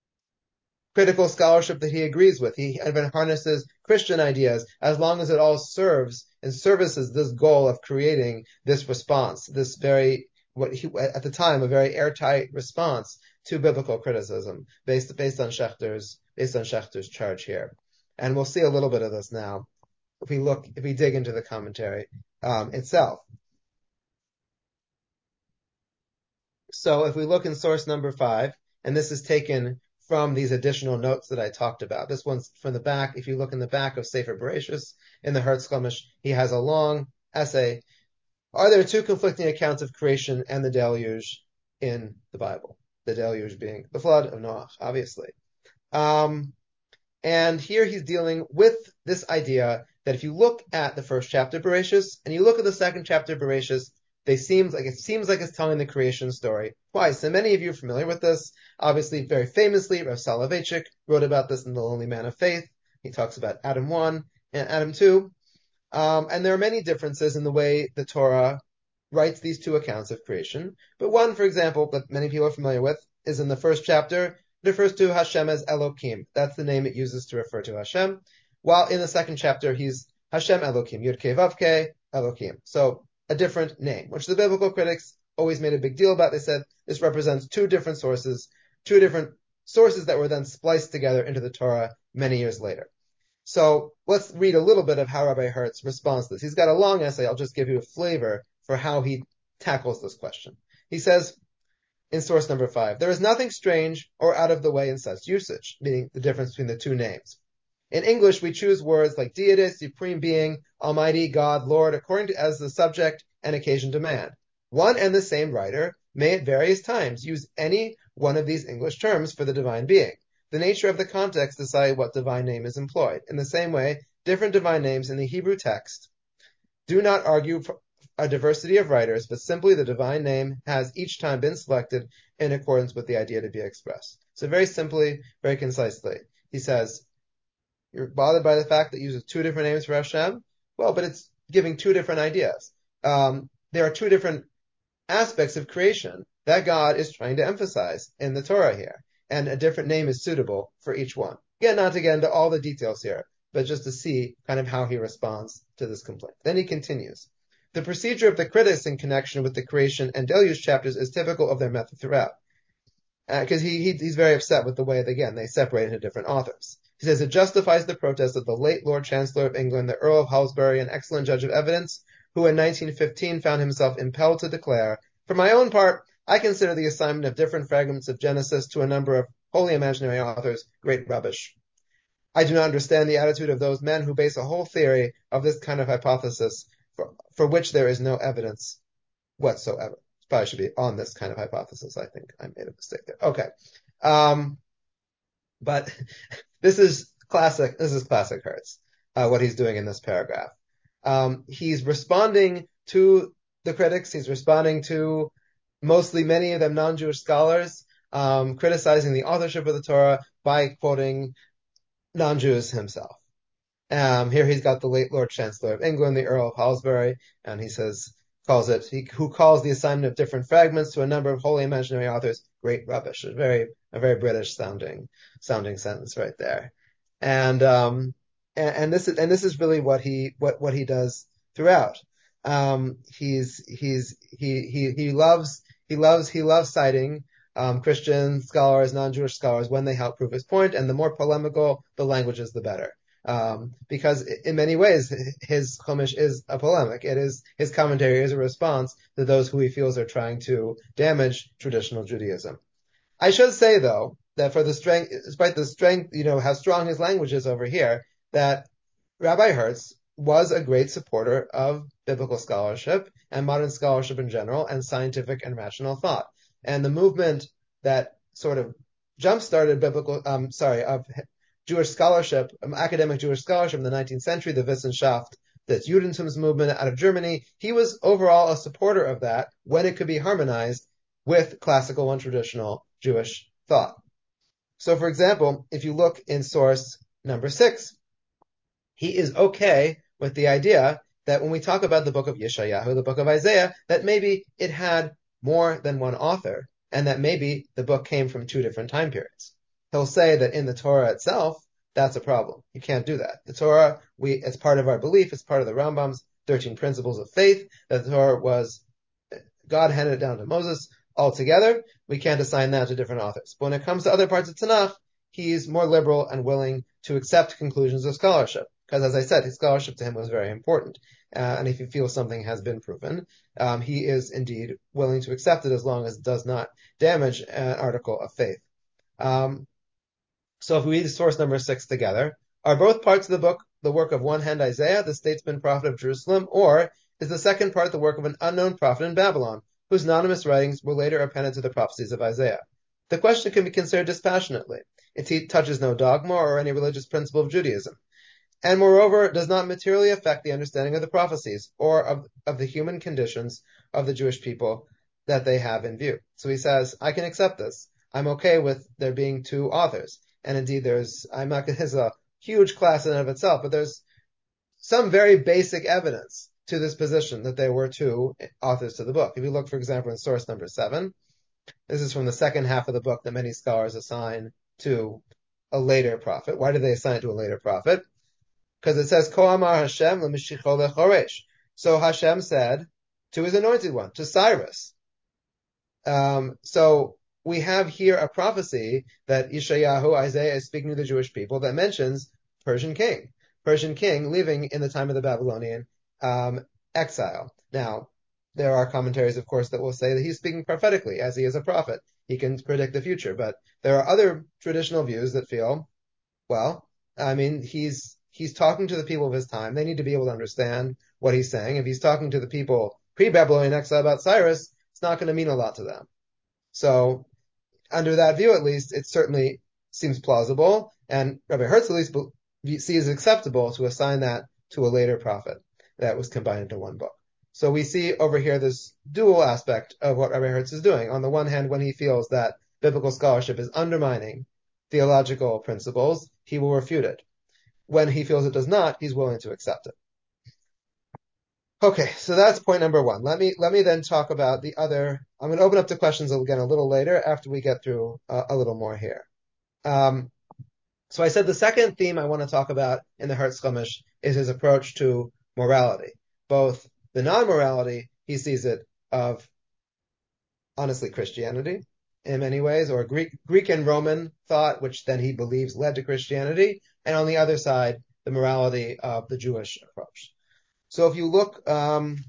critical scholarship that he agrees with. He even harnesses Christian ideas as long as it all serves and services this goal of creating this response, this very, what he, at the time, a very airtight response to biblical criticism based, based on Schechter's, based on Schechter's charge here. And we'll see a little bit of this now if we look, if we dig into the commentary, um, itself. So if we look in source number five, and this is taken from these additional notes that I talked about. This one's from the back. If you look in the back of Sefer Bereshis, in the Hertz Chumash, he has a long essay. Are there two conflicting accounts of creation and the deluge in the Bible? The deluge being the flood of Noah, obviously. Um, and here he's dealing with this idea that if you look at the first chapter of Bereshis and you look at the second chapter of Bereshis, they seems like it seems like it's telling the creation story twice. And many of you are familiar with this. Obviously, very famously, Rav Soloveitchik wrote about this in The Lonely Man of Faith. He talks about Adam one and Adam two. Um, and there are many differences in the way the Torah writes these two accounts of creation. But one, for example, that many people are familiar with, is in the first chapter, it refers to Hashem as Elokim. That's the name it uses to refer to Hashem. While in the second chapter, he's Hashem Elokim, Yud-Kei Vav-Kei Elokim. So a different name, which the biblical critics always made a big deal about. They said this represents two different sources, two different sources that were then spliced together into the Torah many years later. So let's read a little bit of how Rabbi Hertz responds to this. He's got a long essay. I'll just give you a flavor for how he tackles this question. He says in source number five, there is nothing strange or out of the way in such usage, meaning the difference between the two names. In English, we choose words like deity, supreme being, almighty, God, Lord, according to as the subject and occasion demand. One and the same writer may at various times use any one of these English terms for the divine being. The nature of the context decides what divine name is employed. In the same way, different divine names in the Hebrew text do not argue for a diversity of writers, but simply the divine name has each time been selected in accordance with the idea to be expressed. So very simply, very concisely, he says, you're bothered by the fact that it uses two different names for Hashem? Well, but it's giving two different ideas. Um, there are two different aspects of creation that God is trying to emphasize in the Torah here, and a different name is suitable for each one. Again, not to get into all the details here, but just to see kind of how he responds to this complaint. Then he continues. The procedure of the critics in connection with the creation and deluge chapters is typical of their method throughout. Because uh, he, he he's very upset with the way, that, again, they separate into different authors. He says it justifies the protest of the late Lord Chancellor of England, the Earl of Halsbury, an excellent judge of evidence, who in nineteen fifteen found himself impelled to declare, for my own part, I consider the assignment of different fragments of Genesis to a number of wholly imaginary authors great rubbish. I do not understand the attitude of those men who base a whole theory of this kind of hypothesis for, for which there is no evidence whatsoever. Probably should be on this kind of hypothesis. I think I made a mistake there. Okay. Um, but this is classic, this is classic Hertz, uh, what he's doing in this paragraph. Um, he's responding to the critics. He's responding to mostly many of them non-Jewish scholars, um, criticizing the authorship of the Torah by quoting non-Jews himself. Um, here he's got the late Lord Chancellor of England, the Earl of Halsbury, and he says, calls it, he, who calls the assignment of different fragments to a number of wholly imaginary authors great rubbish. A very, a very British sounding, sounding sentence right there. And, um, and, and this is, and this is really what he, what, what he does throughout. Um, he's, he's, he, he, he loves, he loves, he loves citing, um, Christian scholars, non-Jewish scholars when they help prove his point, and the more polemical the language is, the better. Um, because in many ways, his Chumash is a polemic. It is, his commentary is a response to those who he feels are trying to damage traditional Judaism. I should say, though, that for the strength, despite the strength, you know, how strong his language is over here, that Rabbi Hertz was a great supporter of biblical scholarship and modern scholarship in general, and scientific and rational thought. And the movement that sort of jump-started biblical, um, sorry, of Jewish scholarship, um, academic Jewish scholarship in the nineteenth century, the Wissenschaft, the Judentum's movement out of Germany, he was overall a supporter of that when it could be harmonized with classical and traditional Jewish thought. So, for example, if you look in source number six, he is okay with the idea that when we talk about the book of Yeshayahu, the book of Isaiah, that maybe it had more than one author, and that maybe the book came from two different time periods. He'll say that in the Torah itself, that's a problem. You can't do that. The Torah, we, it's part of our belief, it's part of the Rambam's thirteen principles of faith, that the Torah was, God handed it down to Moses altogether. We can't assign that to different authors. But when it comes to other parts of Tanakh, he's more liberal and willing to accept conclusions of scholarship. Because as I said, his scholarship to him was very important. Uh, and if he feels something has been proven, um, he is indeed willing to accept it as long as it does not damage an article of faith. Um, So if we read source number six together, are both parts of the book the work of one hand Isaiah, the statesman prophet of Jerusalem, or is the second part the work of an unknown prophet in Babylon, whose anonymous writings were later appended to the prophecies of Isaiah? The question can be considered dispassionately. It touches no dogma or any religious principle of Judaism, and moreover does not materially affect the understanding of the prophecies or of, of the human conditions of the Jewish people that they have in view. So he says, I can accept this. I'm okay with there being two authors. And indeed, there's, I'm not, it's a huge class in and of itself, but there's some very basic evidence to this position that there were two authors to the book. If you look, for example, in source number seven, this is from the second half of the book that many scholars assign to a later prophet. Why do they assign it to a later prophet? Because it says, Ko amar Hashem l'mishicho lechoresh. So Hashem said to his anointed one, to Cyrus. Um, so, we have here a prophecy that Yeshayahu, Isaiah, is speaking to the Jewish people that mentions Persian king. Persian king living in the time of the Babylonian um, exile. Now, there are commentaries, of course, that will say that he's speaking prophetically, as he is a prophet. He can predict the future. But there are other traditional views that feel, well, I mean, he's he's talking to the people of his time. They need to be able to understand what he's saying. If he's talking to the people pre-Babylonian exile about Cyrus, it's not going to mean a lot to them. So, under that view, at least, it certainly seems plausible, and Rabbi Hertz at least sees it acceptable to assign that to a later prophet that was combined into one book. So we see over here this dual aspect of what Rabbi Hertz is doing. On the one hand, when he feels that biblical scholarship is undermining theological principles, he will refute it. When he feels it does not, he's willing to accept it. Okay, so that's point number one. Let me let me then talk about the other. I'm going to open up to questions again a little later after we get through uh, a little more here. Um, so I said the second theme I want to talk about in the Hertz Chumash is his approach to morality, both the non-morality he sees it of honestly Christianity in many ways, or Greek Greek and Roman thought, which then he believes led to Christianity, and on the other side, the morality of the Jewish approach. So if you look, um,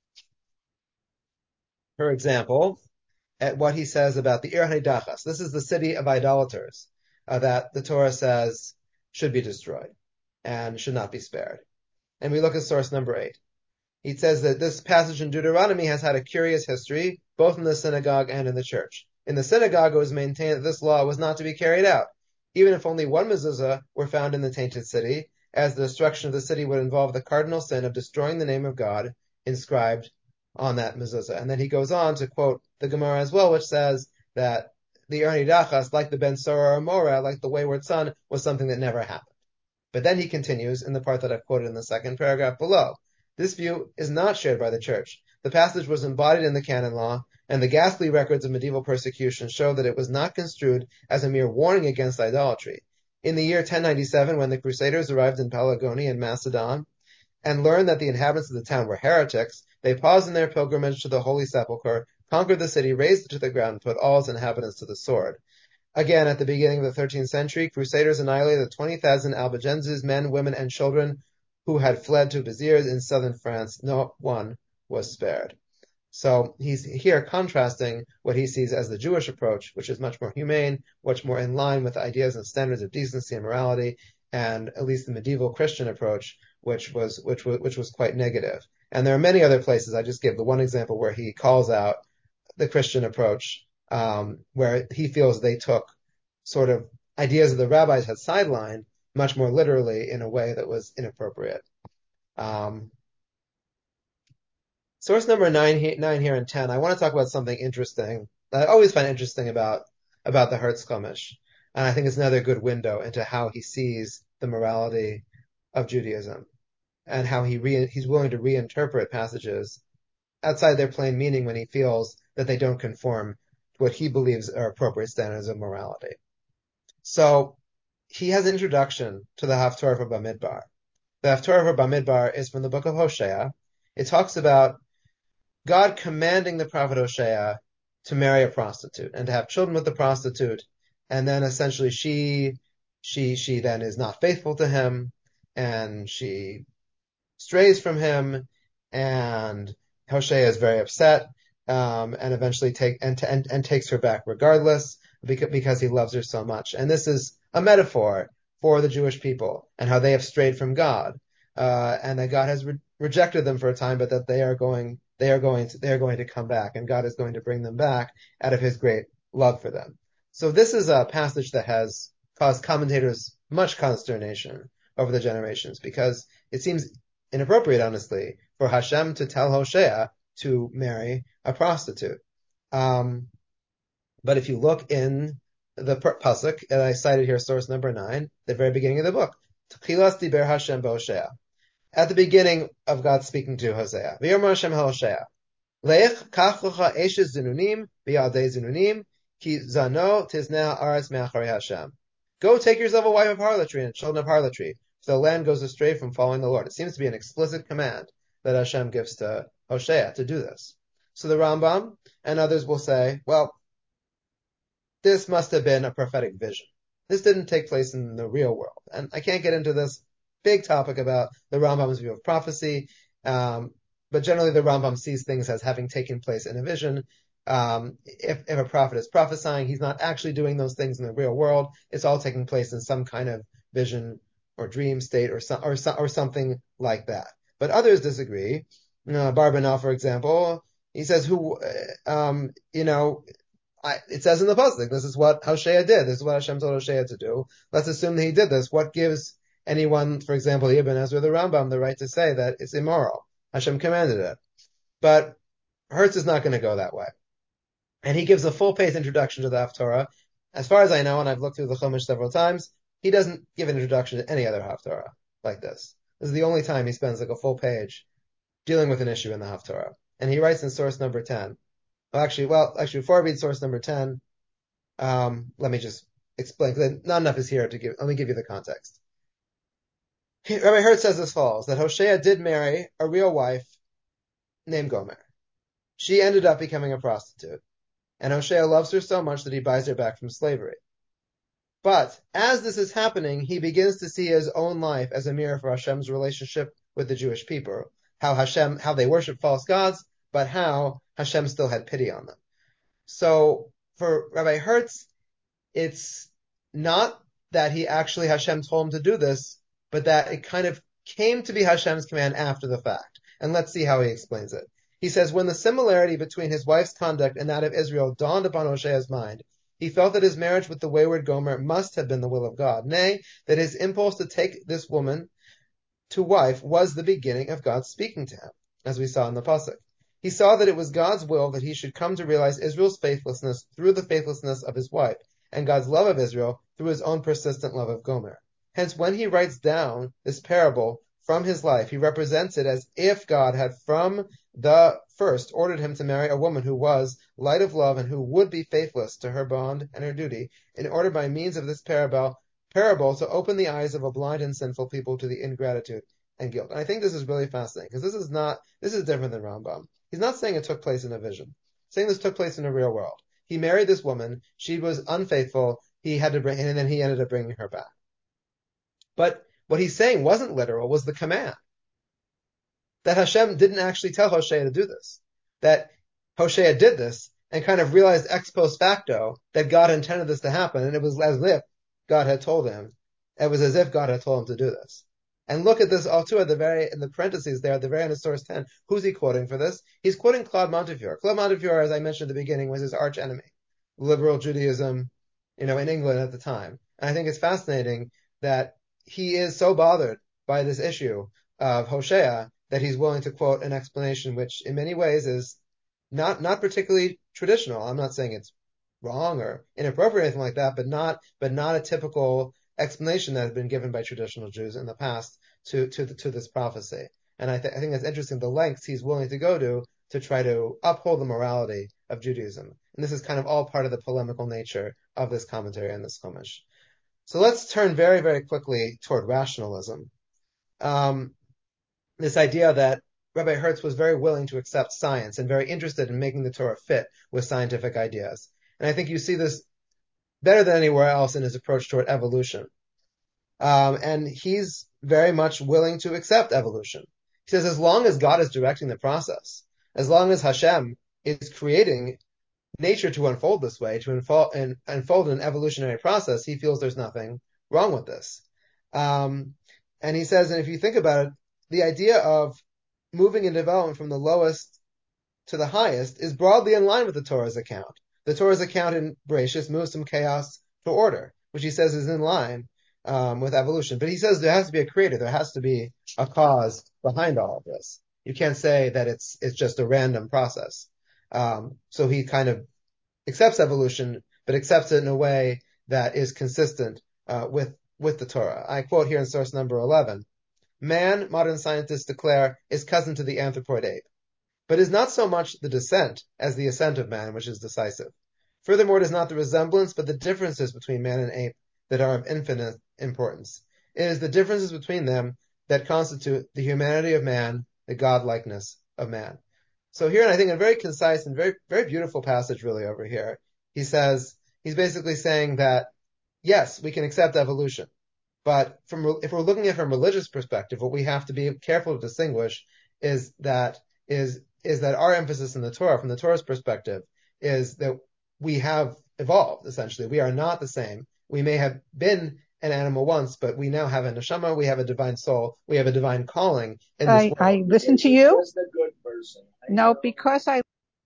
for example, at what he says about the Ir Hanidachas. This is the city of idolaters uh, that the Torah says should be destroyed and should not be spared. And we look at source number eight. He says that this passage in Deuteronomy has had a curious history, both in the synagogue and in the church. In the synagogue, it was maintained that this law was not to be carried out, even if only one mezuzah were found in the tainted city, as the destruction of the city would involve the cardinal sin of destroying the name of God inscribed on that mezuzah. And then he goes on to quote the Gemara as well, which says that the Ir Hanidachas, like the Ben Sora or Mora, like the wayward son, was something that never happened. But then he continues in the part that I've quoted in the second paragraph below. This view is not shared by the church. The passage was embodied in the canon law, and the ghastly records of medieval persecution show that it was not construed as a mere warning against idolatry. In the year ten ninety-seven, when the Crusaders arrived in Pelagonia in Macedon, and learned that the inhabitants of the town were heretics, they paused in their pilgrimage to the Holy Sepulchre, conquered the city, razed it to the ground, and put all its inhabitants to the sword. Again, at the beginning of the thirteenth century, Crusaders annihilated the twenty thousand Albigenses, men, women, and children who had fled to Béziers in southern France. No one was spared. So he's here contrasting what he sees as the Jewish approach, which is much more humane, much more in line with ideas and standards of decency and morality, and at least the medieval Christian approach, which was which was which was quite negative. And there are many other places. I just give the one example where he calls out the Christian approach, um, where he feels they took sort of ideas that the rabbis had sidelined much more literally in a way that was inappropriate. Um, source number nine, nine here and ten. I want to talk about something interesting that I always find interesting about about the Hertz Chumash, and I think it's another good window into how he sees the morality of Judaism and how he re- he's willing to reinterpret passages outside their plain meaning when he feels that they don't conform to what he believes are appropriate standards of morality. So he has an introduction to the Haftorah for Bamidbar. The Haftorah for Bamidbar is from the book of Hosea. It talks about God commanding the prophet Hosea to marry a prostitute and to have children with the prostitute, and then essentially she she she then is not faithful to him, and she strays from him, and Hosea is very upset, um, and eventually take and, and and takes her back regardless because because he loves her so much. And this is a metaphor for the Jewish people and how they have strayed from God, uh, and that God has re- rejected them for a time, but that they are going they are going to, they are going to come back, and God is going to bring them back out of His great love for them. So this is a passage that has caused commentators much consternation over the generations because it seems inappropriate, honestly, for Hashem to tell Hosea to marry a prostitute. Um, but if you look in the pasuk, and I cited here source number nine, the very beginning of the book, Tchilas diber Hashem b'Hosea. At the beginning of God speaking to Hosea, V'yomer Hashem Hosea, Leich kach lecha eshes zinunim b'yadei zinunim ki zano tizneh aretz me'acharei Hashem. Go take yourself a wife of harlotry and children of harlotry, so the land goes astray from following the Lord. It seems to be an explicit command that Hashem gives to Hosea to do this. So the Rambam and others will say, well, this must have been a prophetic vision. This didn't take place in the real world. And I can't get into this big topic about the Rambam's view of prophecy, um, but generally the Rambam sees things as having taken place in a vision. Um, if, if a prophet is prophesying, he's not actually doing those things in the real world. It's all taking place in some kind of vision or dream state or some, or, or something like that. But others disagree. Uh, Barbanel, for example, he says, "Who, um, you know, I, it says in the pasuk, this is what Hosea did. This is what Hashem told Hosea to do. Let's assume that he did this. What gives anyone, for example, Ibn Ezra, the Rambam, the right to say that it's immoral? Hashem commanded it." But Hertz is not going to go that way. And he gives a full-page introduction to the Haftorah. As far as I know, and I've looked through the Chumash several times, he doesn't give an introduction to any other Haftorah like this. This is the only time he spends like a full page dealing with an issue in the Haftarah. And he writes in source number ten. Well, actually, well, actually, before I read source number ten, um, let me just explain, because not enough is here to give, let me give you the context. Rabbi Hertz says as follows, that Hosea did marry a real wife named Gomer. She ended up becoming a prostitute. And Hosea loves her so much that he buys her back from slavery. But as this is happening, he begins to see his own life as a mirror for Hashem's relationship with the Jewish people. How Hashem, how they worship false gods, but how Hashem still had pity on them. So for Rabbi Hertz, it's not that he actually, Hashem told him to do this, but that it kind of came to be Hashem's command after the fact. And let's see how he explains it. He says, when the similarity between his wife's conduct and that of Israel dawned upon Hosea's mind, he felt that his marriage with the wayward Gomer must have been the will of God. Nay, that his impulse to take this woman to wife was the beginning of God speaking to him, as we saw in the pasuk. He saw that it was God's will that he should come to realize Israel's faithlessness through the faithlessness of his wife, and God's love of Israel through his own persistent love of Gomer. Hence, when he writes down this parable from his life, he represents it as if God had from the first ordered him to marry a woman who was light of love and who would be faithless to her bond and her duty, in order by means of this parable, parable to open the eyes of a blind and sinful people to the ingratitude and guilt. And I think this is really fascinating, because this is not, this is different than Rambam. He's not saying it took place in a vision. He's saying this took place in the real world. He married this woman, she was unfaithful, he had to bring, and then he ended up bringing her back. But what he's saying wasn't literal, was the command. That Hashem didn't actually tell Hosea to do this. That Hosea did this and kind of realized ex post facto that God intended this to happen, and it was as if God had told him. It was as if God had told him to do this. And look at this all too at the very, in the parentheses there, at the very end of source ten. Who's he quoting for this? He's quoting Claude Montefiore. Claude Montefiore, as I mentioned at the beginning, was his arch enemy. Liberal Judaism, you know, in England at the time. And I think it's fascinating that he is so bothered by this issue of Hosea that he's willing to quote an explanation which in many ways is not, not particularly traditional. I'm not saying it's wrong or inappropriate or anything like that, but not, but not a typical explanation that has been given by traditional Jews in the past to, to, to this prophecy. And I, th- I think that's interesting, the lengths he's willing to go to to try to uphold the morality of Judaism. And this is kind of all part of the polemical nature of this commentary on this Chumash. So let's turn very, very quickly toward rationalism. Um, this idea that Rabbi Hertz was very willing to accept science and very interested in making the Torah fit with scientific ideas. And I think you see this better than anywhere else in his approach toward evolution. Um, and he's very much willing to accept evolution. He says as long as God is directing the process, as long as Hashem is creating nature to unfold this way, to unfold, and, unfold an evolutionary process, he feels there's nothing wrong with this. Um, and he says, and if you think about it, the idea of moving in development from the lowest to the highest is broadly in line with the Torah's account. The Torah's account in Bereshis moves from chaos to order, which he says is in line um, with evolution. But he says there has to be a creator, there has to be a cause behind all of this. You can't say that it's it's just a random process. Um, so he kind of accepts evolution, but accepts it in a way that is consistent uh, with with the Torah. I quote here in source number eleven. Man, modern scientists declare, is cousin to the anthropoid ape, but is not so much the descent as the ascent of man, which is decisive. Furthermore, it is not the resemblance, but the differences between man and ape that are of infinite importance. It is the differences between them that constitute the humanity of man, the godlikeness of man. So here, and I think a very concise and very, very beautiful passage really over here, he says, he's basically saying that, yes, we can accept evolution. But from, if we're looking at it from a religious perspective, what we have to be careful to distinguish is that is is that our emphasis in the Torah, from the Torah's perspective, is that we have evolved, essentially. We are not the same. We may have been an animal once, but we now have a neshama, we have a divine soul, we have a divine calling in this I, world. I listen to you. No, because I.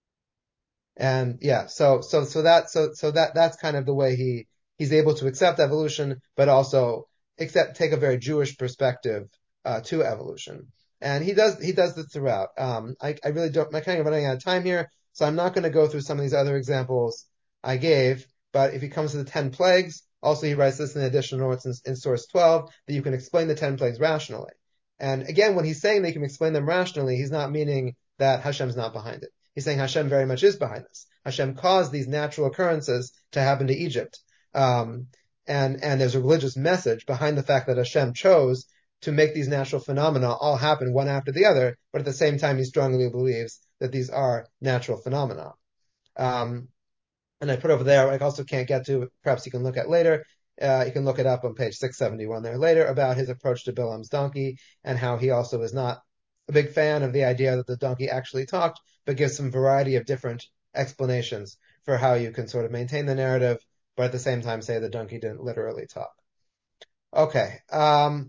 And yeah, so so so that so so that that's kind of the way he he's able to accept evolution, but also accept take a very Jewish perspective uh, to evolution. And he does he does this throughout. Um, I I really don't. I'm kind of running out of time here, so I'm not going to go through some of these other examples I gave. But if he comes to the ten plagues, also he writes this in additional notes in, in source twelve that you can explain the ten plagues rationally. And again, when he's saying they can explain them rationally, he's not meaning that Hashem's not behind it. He's saying Hashem very much is behind this. Hashem caused these natural occurrences to happen to Egypt. Um, and, and there's a religious message behind the fact that Hashem chose to make these natural phenomena all happen one after the other, but at the same time, he strongly believes that these are natural phenomena. Um, and I put over there, I also can't get to, perhaps you can look at later, uh, you can look it up on page six seventy-one there later, about his approach to Bilam's donkey, and how he also is not a big fan of the idea that the donkey actually talked, but gives some variety of different explanations for how you can sort of maintain the narrative, but at the same time say the donkey didn't literally talk. Okay. Um,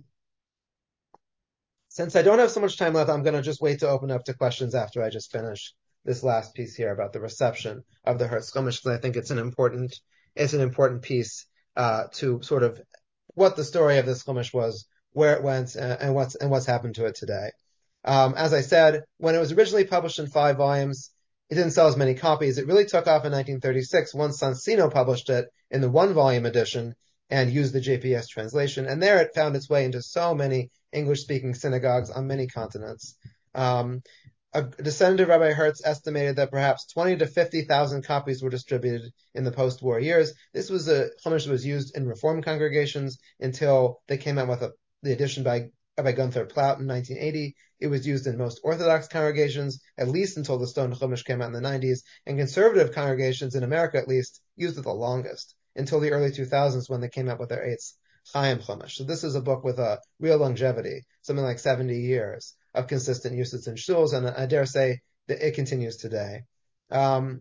since I don't have so much time left, I'm going to just wait to open up to questions after I just finish this last piece here about the reception of the Hertz Chumash, because I think it's an important, it's an important piece uh, to sort of what the story of this Chumash was, where it went, and, and what's and what's happened to it today. Um, as I said, when it was originally published in five volumes, it didn't sell as many copies. It really took off in nineteen thirty-six once Sansino published it in the one-volume edition and used the J P S translation. And there it found its way into so many English-speaking synagogues on many continents. Um, a descendant of Rabbi Hertz estimated that perhaps twenty to fifty thousand copies were distributed in the post-war years. This was a Chumash that was used in Reform congregations until they came out with a, the edition by Rabbi Gunther Plaut in nineteen eighty. It was used in most Orthodox congregations, at least until the Stone Chumash came out in the nineties, and conservative congregations in America, at least, used it the longest, until the early two thousands when they came out with their Eitz Chaim Chumash. So this is a book with a real longevity, something like seventy years of consistent usage in shuls, and I dare say that it continues today. Um,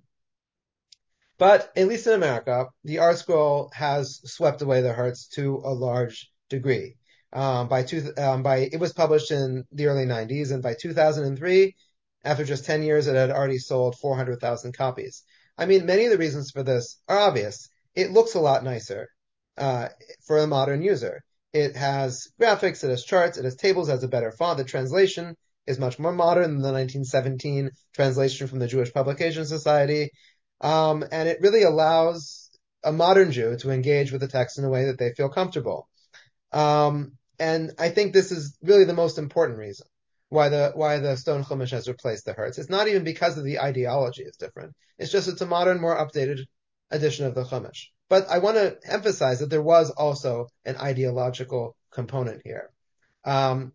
but at least in America, the Art Scroll has swept away the Hertz to a large degree. Um, by two, um, by it was published in the early nineties, and by two thousand three, after just ten years, it had already sold four hundred thousand copies. I mean, many of the reasons for this are obvious. It looks a lot nicer uh, for a modern user. It has graphics, it has charts, it has tables, it has a better font. The translation is much more modern than the nineteen seventeen translation from the Jewish Publication Society, um, and it really allows a modern Jew to engage with the text in a way that they feel comfortable. Um, and I think this is really the most important reason why the why the Stone Chumash has replaced the Hertz. It's not even because of the ideology is different. It's just it's a modern, more updated edition of the Chumash. But I want to emphasize that there was also an ideological component here. Um,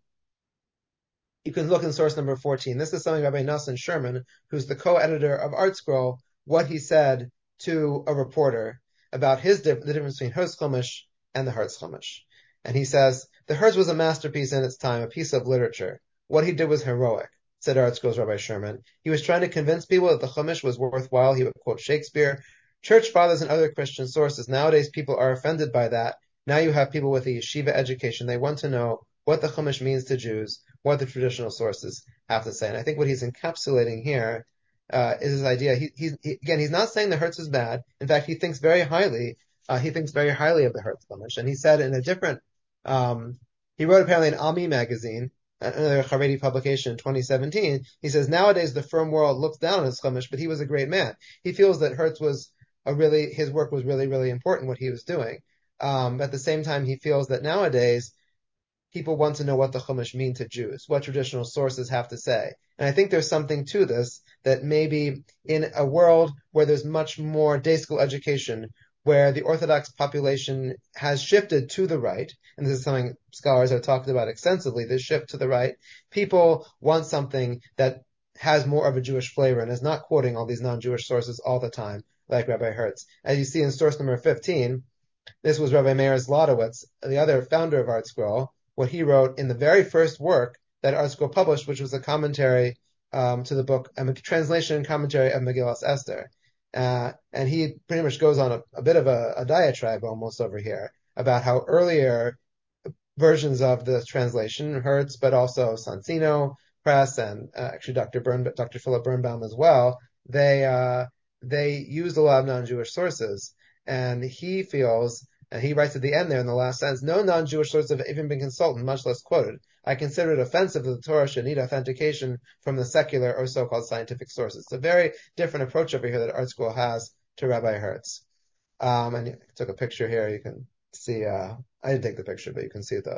you can look in source number fourteen. This is something Rabbi Nosson Sherman, who's the co-editor of Art Scroll, what he said to a reporter about his the difference between Hertz Chumash and the Hertz Chumash. And he says, the Hertz was a masterpiece in its time, a piece of literature. What he did was heroic, said Art Scroll's Rabbi Sherman. He was trying to convince people that the Chumash was worthwhile. He would quote Shakespeare, church fathers, and other Christian sources. Nowadays, people are offended by that. Now you have people with a yeshiva education. They want to know what the Chumash means to Jews, what the traditional sources have to say. And I think what he's encapsulating here uh, is his idea. He, he, he, again, he's not saying the Hertz is bad. In fact, he thinks very highly. Uh, he thinks very highly of the Hertz Chumash. And he said in a different Um, he wrote apparently in Ami magazine, another Haredi publication in twenty seventeen. He says, nowadays the firm world looks down on his Chumash, but he was a great man. He feels that Hertz was a really, his work was really, really important, what he was doing. Um, but at the same time, he feels that nowadays people want to know what the Chumash mean to Jews, what traditional sources have to say. And I think there's something to this, that maybe in a world where there's much more day school education, where the Orthodox population has shifted to the right, and this is something scholars have talked about extensively, this shift to the right, people want something that has more of a Jewish flavor and is not quoting all these non-Jewish sources all the time, like Rabbi Hertz. As you see in source number fifteen, this was Rabbi Meir Zlotowitz, the other founder of Art Scroll, what he wrote in the very first work that Art Scroll published, which was a commentary um, to the book, a translation and commentary of Megillas Esther. Uh, and he pretty much goes on a, a bit of a, a diatribe almost over here about how earlier versions of the translation, Hertz, but also Sansino Press and uh, actually Doctor Bern, Doctor Philip Birnbaum as well, they uh, they used a lot of non-Jewish sources. And he feels, and he writes at the end there in the last sentence, no non-Jewish sources have even been consulted, much less quoted. I consider it offensive that the Torah should need authentication from the secular or so-called scientific sources. It's a very different approach over here that Art Scroll has to Rabbi Hertz. Um, and I took a picture here. You can see, uh, I didn't take the picture, but you can see the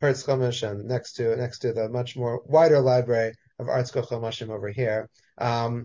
Hertz Chumash and next to next to the much more wider library of ArtScroll Chumashim over here. Um,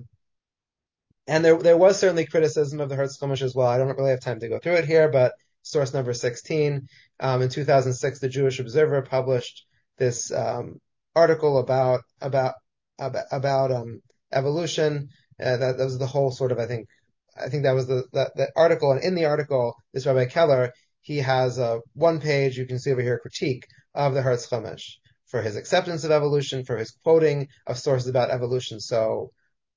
and there there was certainly criticism of the Hertz Chumash as well. I don't really have time to go through it here, but source number sixteen, um, in two thousand six, the Jewish Observer published this um, article about about about, about um, evolution. Uh, that, that was the whole sort of, I think, I think that was the, the, the article. And in the article, this Rabbi Keller, he has a one page, you can see over here, critique of the Hertz Chumash for his acceptance of evolution, for his quoting of sources about evolution so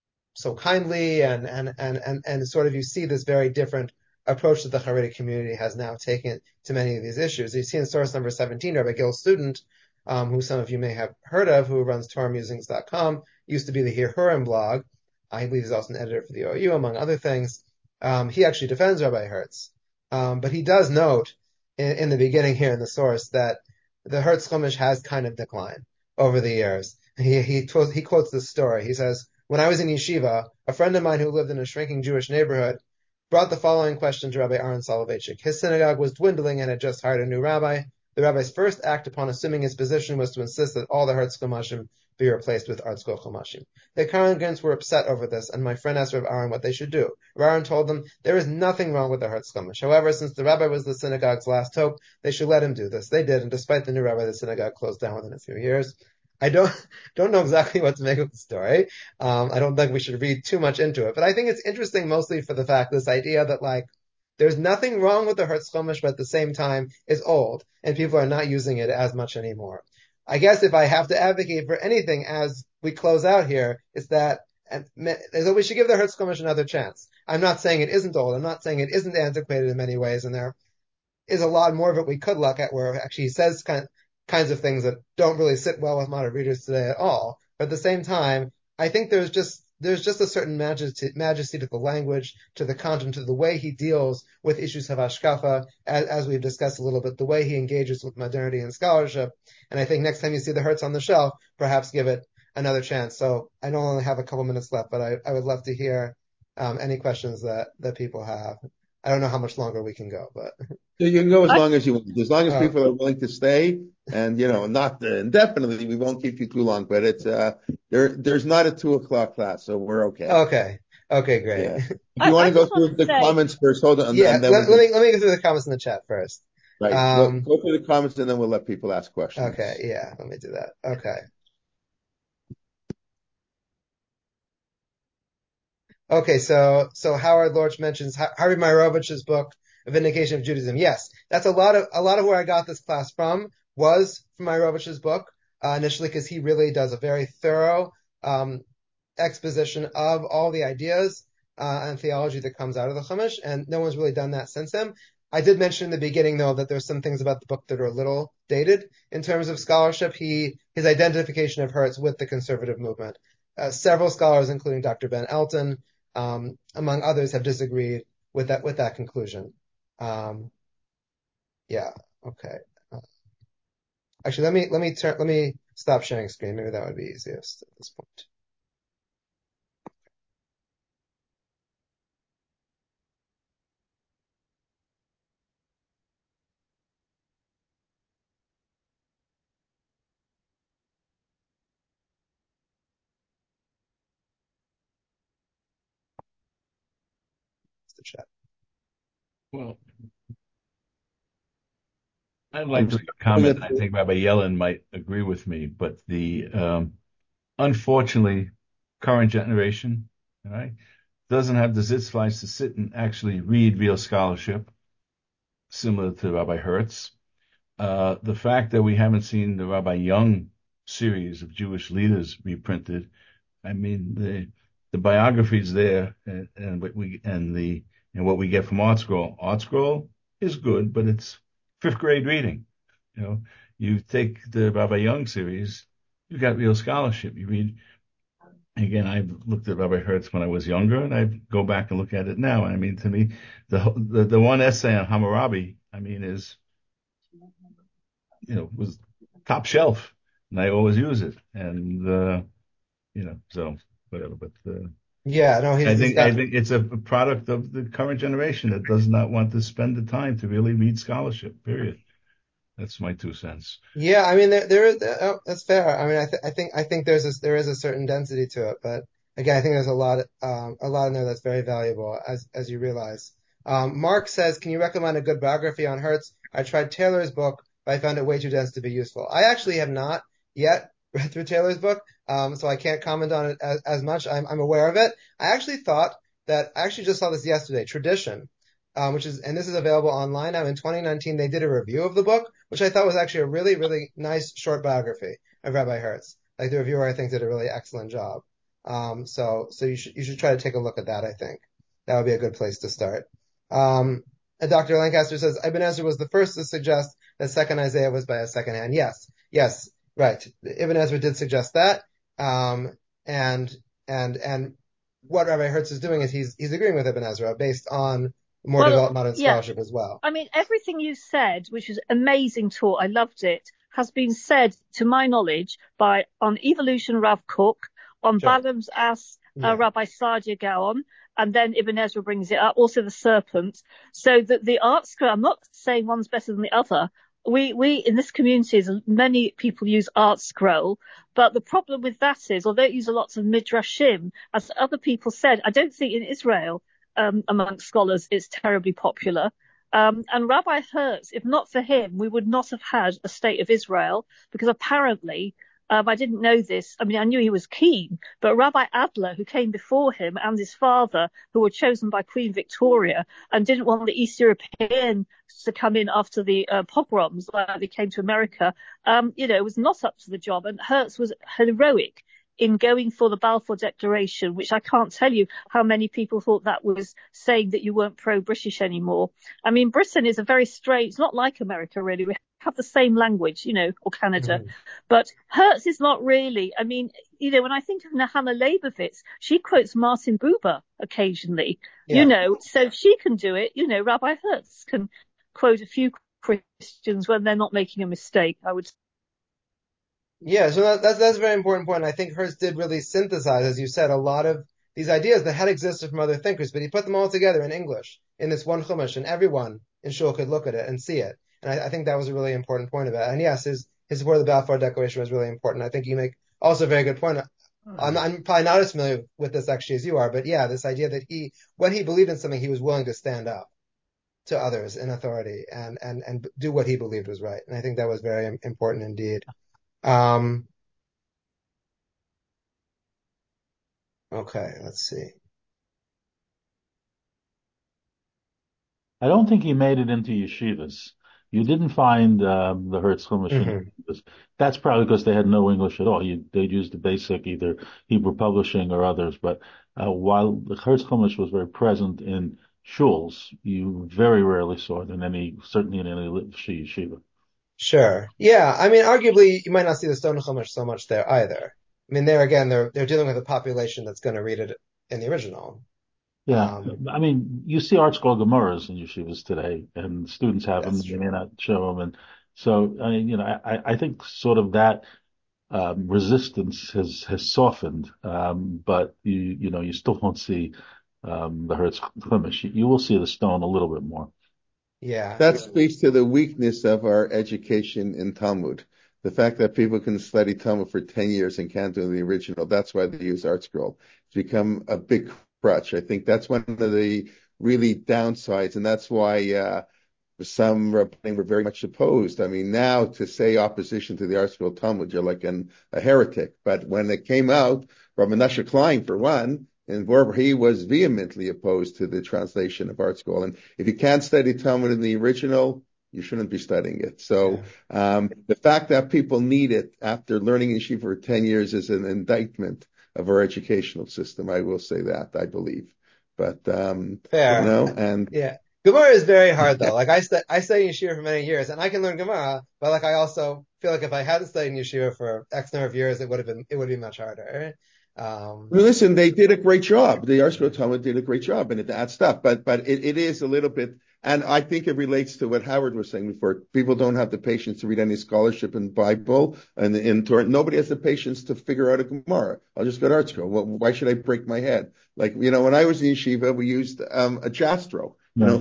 so kindly, and and and and, and sort of you see this very different approach that the Haredi community has now taken to many of these issues. You see in source number seventeen, Rabbi Gil Student, um, who some of you may have heard of, who runs Torah Musings dot com, used to be the Hirhurim blog. I believe he's also an editor for the O U, among other things. Um, he actually defends Rabbi Hertz. Um, but he does note in, in the beginning here in the source that the Hertz Chumash has kind of declined over the years. He, he, he quotes this story. He says, "When I was in yeshiva, a friend of mine who lived in a shrinking Jewish neighborhood brought the following question to Rabbi Aaron Soloveitchik. His synagogue was dwindling and had just hired a new rabbi. The rabbi's first act upon assuming his position was to insist that all the Hertz Chumashim be replaced with ArtScroll Chumashim. The congregants were upset over this, and my friend asked Rabbi Aaron what they should do. Rabbi Aaron told them there is nothing wrong with the Hertz Chumash. However, since the rabbi was the synagogue's last hope, they should let him do this. They did, and despite the new rabbi, the synagogue closed down within a few years." I don't don't know exactly what to make of the story. Um, I don't think we should read too much into it, but I think it's interesting mostly for the fact, this idea that like there's nothing wrong with the Hertz Chumash, but at the same time is old, and people are not using it as much anymore. I guess if I have to advocate for anything as we close out here, it's that and that we should give the Hertz Chumash another chance. I'm not saying it isn't old. I'm not saying it isn't antiquated in many ways, and there is a lot more of it we could look at where actually he says kind of, kinds of things that don't really sit well with modern readers today at all. But at the same time, I think there's just there's just a certain majesty, majesty to the language, to the content, to the way he deals with issues of hashkafa, as, as we've discussed a little bit, the way he engages with modernity and scholarship. And I think next time you see the Hertz on the shelf, perhaps give it another chance. So I don't only have a couple minutes left, but I, I would love to hear um, any questions that, that people have. I don't know how much longer we can go, but you can go as long as you want. As long as Oh. people are willing to stay, and you know, not uh, indefinitely. We won't keep you too long, but it's uh, there. There's not a two o'clock class, so we're okay. okay, okay, great. Yeah. If I- you want I to go just want through to the say- comments first, hold on. Yeah, and then let, we let can- me let me go through the comments in the chat first. Right. Um, go, go through the comments, and then we'll let people ask questions. Okay, yeah, let me do that. Okay. Okay, so so Howard Lorch mentions Ha- Harvey Meyrovich's book, A Vindication of Judaism. Yes, that's a lot of a lot of where I got this class from was from Meyrovich's book uh, initially, because he really does a very thorough um, exposition of all the ideas uh, and theology that comes out of the Chumash, and no one's really done that since him. I did mention in the beginning, though, that there's some things about the book that are a little dated in terms of scholarship. He his identification of Hertz with the conservative movement. Uh, several scholars, including Doctor Ben Elton, um, among others, have disagreed with that with that conclusion. Um, yeah. Okay. Uh, actually, let me let me turn let me stop sharing screen. Maybe that would be easiest at this point. It's the chat. Well, I'd like to comment. I think Rabbi Yellen might agree with me, but the um, unfortunately current generation, all right, doesn't have the zitzvais to sit and actually read real scholarship, similar to Rabbi Hertz. Uh, the fact that we haven't seen the Rabbi Young series of Jewish leaders reprinted, I mean, the the biographies there, and, and what we and the and what we get from ArtScroll. ArtScroll is good, but it's fifth grade reading. You know, you take the Rabbi Young series, you got real scholarship. You read again. I've looked at Rabbi Hertz when I was younger, and I go back and look at it now. I mean, to me, the the, the one essay on Hammurabi, I mean, is you know was top shelf, and I always use it. And uh, you know, so whatever. But uh, Yeah, no, he's, I he's think got, I think it's a product of the current generation that does not want to spend the time to really read scholarship. Period. That's my two cents. Yeah, I mean, there, there is, oh, that's fair. I mean, I, th- I think, I think there's a, there is a certain density to it, but again, I think there's a lot, um, a lot in there that's very valuable, as, as you realize. Um, Mark says, can you recommend a good biography on Hertz? I tried Taylor's book, but I found it way too dense to be useful. I actually have not yet read through Taylor's book, um, so I can't comment on it as, as much. I'm, I'm aware of it. I actually thought that, I actually just saw this yesterday, Tradition, um, which is, and this is available online now. In twenty nineteen, they did a review of the book, which I thought was actually a really, really nice short biography of Rabbi Hertz. Like the reviewer, I think, did a really excellent job. Um, so, so you should, you should try to take a look at that, I think. That would be a good place to start. Um, and Doctor Lancaster says, Ibn Ezra was the first to suggest that second Isaiah was by a second hand. Yes, yes, right. Ibn Ezra did suggest that. Um, and, and, and what Rabbi Hertz is doing is he's, he's agreeing with Ibn Ezra based on more Well, developed modern yeah. scholarship as well. I mean, everything you said, which was amazing talk, I loved it, has been said, to my knowledge, by on Evolution Rav Kook, on Sure. Balaam's Ass, uh, Yeah. Rabbi Saadia Gaon, and then Ibn Ezra brings it up, also the serpent. So that the art scroll, I'm not saying one's better than the other. We, we, in this community, is many people use art scroll, but the problem with that is, although it uses lots of midrashim, as other people said, I don't think in Israel, um, amongst scholars, it's terribly popular. Um, and Rabbi Hertz, if not for him, we would not have had a state of Israel, because apparently, um, I didn't know this. I mean, I knew he was keen, but Rabbi Adler, who came before him, and his father, who were chosen by Queen Victoria and didn't want the East Europeans to come in after the uh, pogroms, like they came to America, um, you know, was not up to the job. And Hertz was heroic in going for the Balfour Declaration, which I can't tell you how many people thought that was saying that you weren't pro-British anymore. I mean, Britain is a very strange, it's not like America really. We have the same language, you know, or Canada. Mm-hmm. But Hertz is not really, I mean, you know, when I think of Nahana Leibovitz, she quotes Martin Buber occasionally, yeah. you know, so she can do it. You know, Rabbi Hertz can quote a few Christians when they're not making a mistake, I would say. Yeah, so that, that's that's a very important point. I think Hertz did really synthesize, as you said, a lot of these ideas that had existed from other thinkers, but he put them all together in English in this one chumash, and everyone in shul could look at it and see it. And I, I think that was a really important point about it. And yes, his his support of the Balfour Declaration was really important. I think you make also a very good point. I'm, I'm probably not as familiar with this actually as you are, but yeah, this idea that he, when he believed in something, he was willing to stand up to others in authority and and and do what he believed was right. And I think that was very important indeed. Um, okay, let's see. I don't think he made it into yeshivas. You didn't find um, the Hertz Chumash mm-hmm. in yeshivas. That's probably because they had no English at all. You, they'd used the basic either Hebrew Publishing or others. But uh, while the Hertz Chumash was very present in shuls, you very rarely saw it in any, certainly in any yeshiva. Sure. Yeah. I mean, arguably, you might not see the Stone Chumash so much there either. I mean, there again, they're they're dealing with a population that's going to read it in the original. Yeah. Um, I mean, you see art scroll Gemaras in yeshivas today, and students have them. You may not show them. And so, I mean, you know, I, I think sort of that um, resistance has, has softened. Um, but you, you know, you still won't see um, the Hertz Chumash. You, you will see the stone a little bit more. Yeah. That speaks to the weakness of our education in Talmud. The fact that people can study Talmud for ten years and can't do the original. That's why they use art scroll. It's become a big crutch. I think that's one of the really downsides. And that's why, uh, some were very much opposed. I mean, now to say opposition to the art scroll Talmud, you're like an, a heretic. But when it came out, Rabbi Menashe Klein, for one, and he was vehemently opposed to the translation of art scroll. And if you can't study Talmud in the original, you shouldn't be studying it. So yeah. um, the fact that people need it after learning yeshiva for ten years is an indictment of our educational system. I will say that, I believe. But, um, Fair. you know, and yeah. Gemara is very hard though. Like I st- I studied yeshiva for many years, and I can learn Gemara, but like I also feel like if I hadn't studied yeshiva for X number of years, it would have been it would be much harder. Um, well, listen, they did a great job. The art scroll Talmud did a great job in that stuff, but but it, it is a little bit, and I think it relates to what Howard was saying before. People don't have the patience to read any scholarship in Bible and in Torah. Nobody has the patience to figure out a Gemara. I'll just go to art scroll. Well, why should I break my head? Like, you know, when I was in yeshiva, we used um, a Jastro. You know, who heard of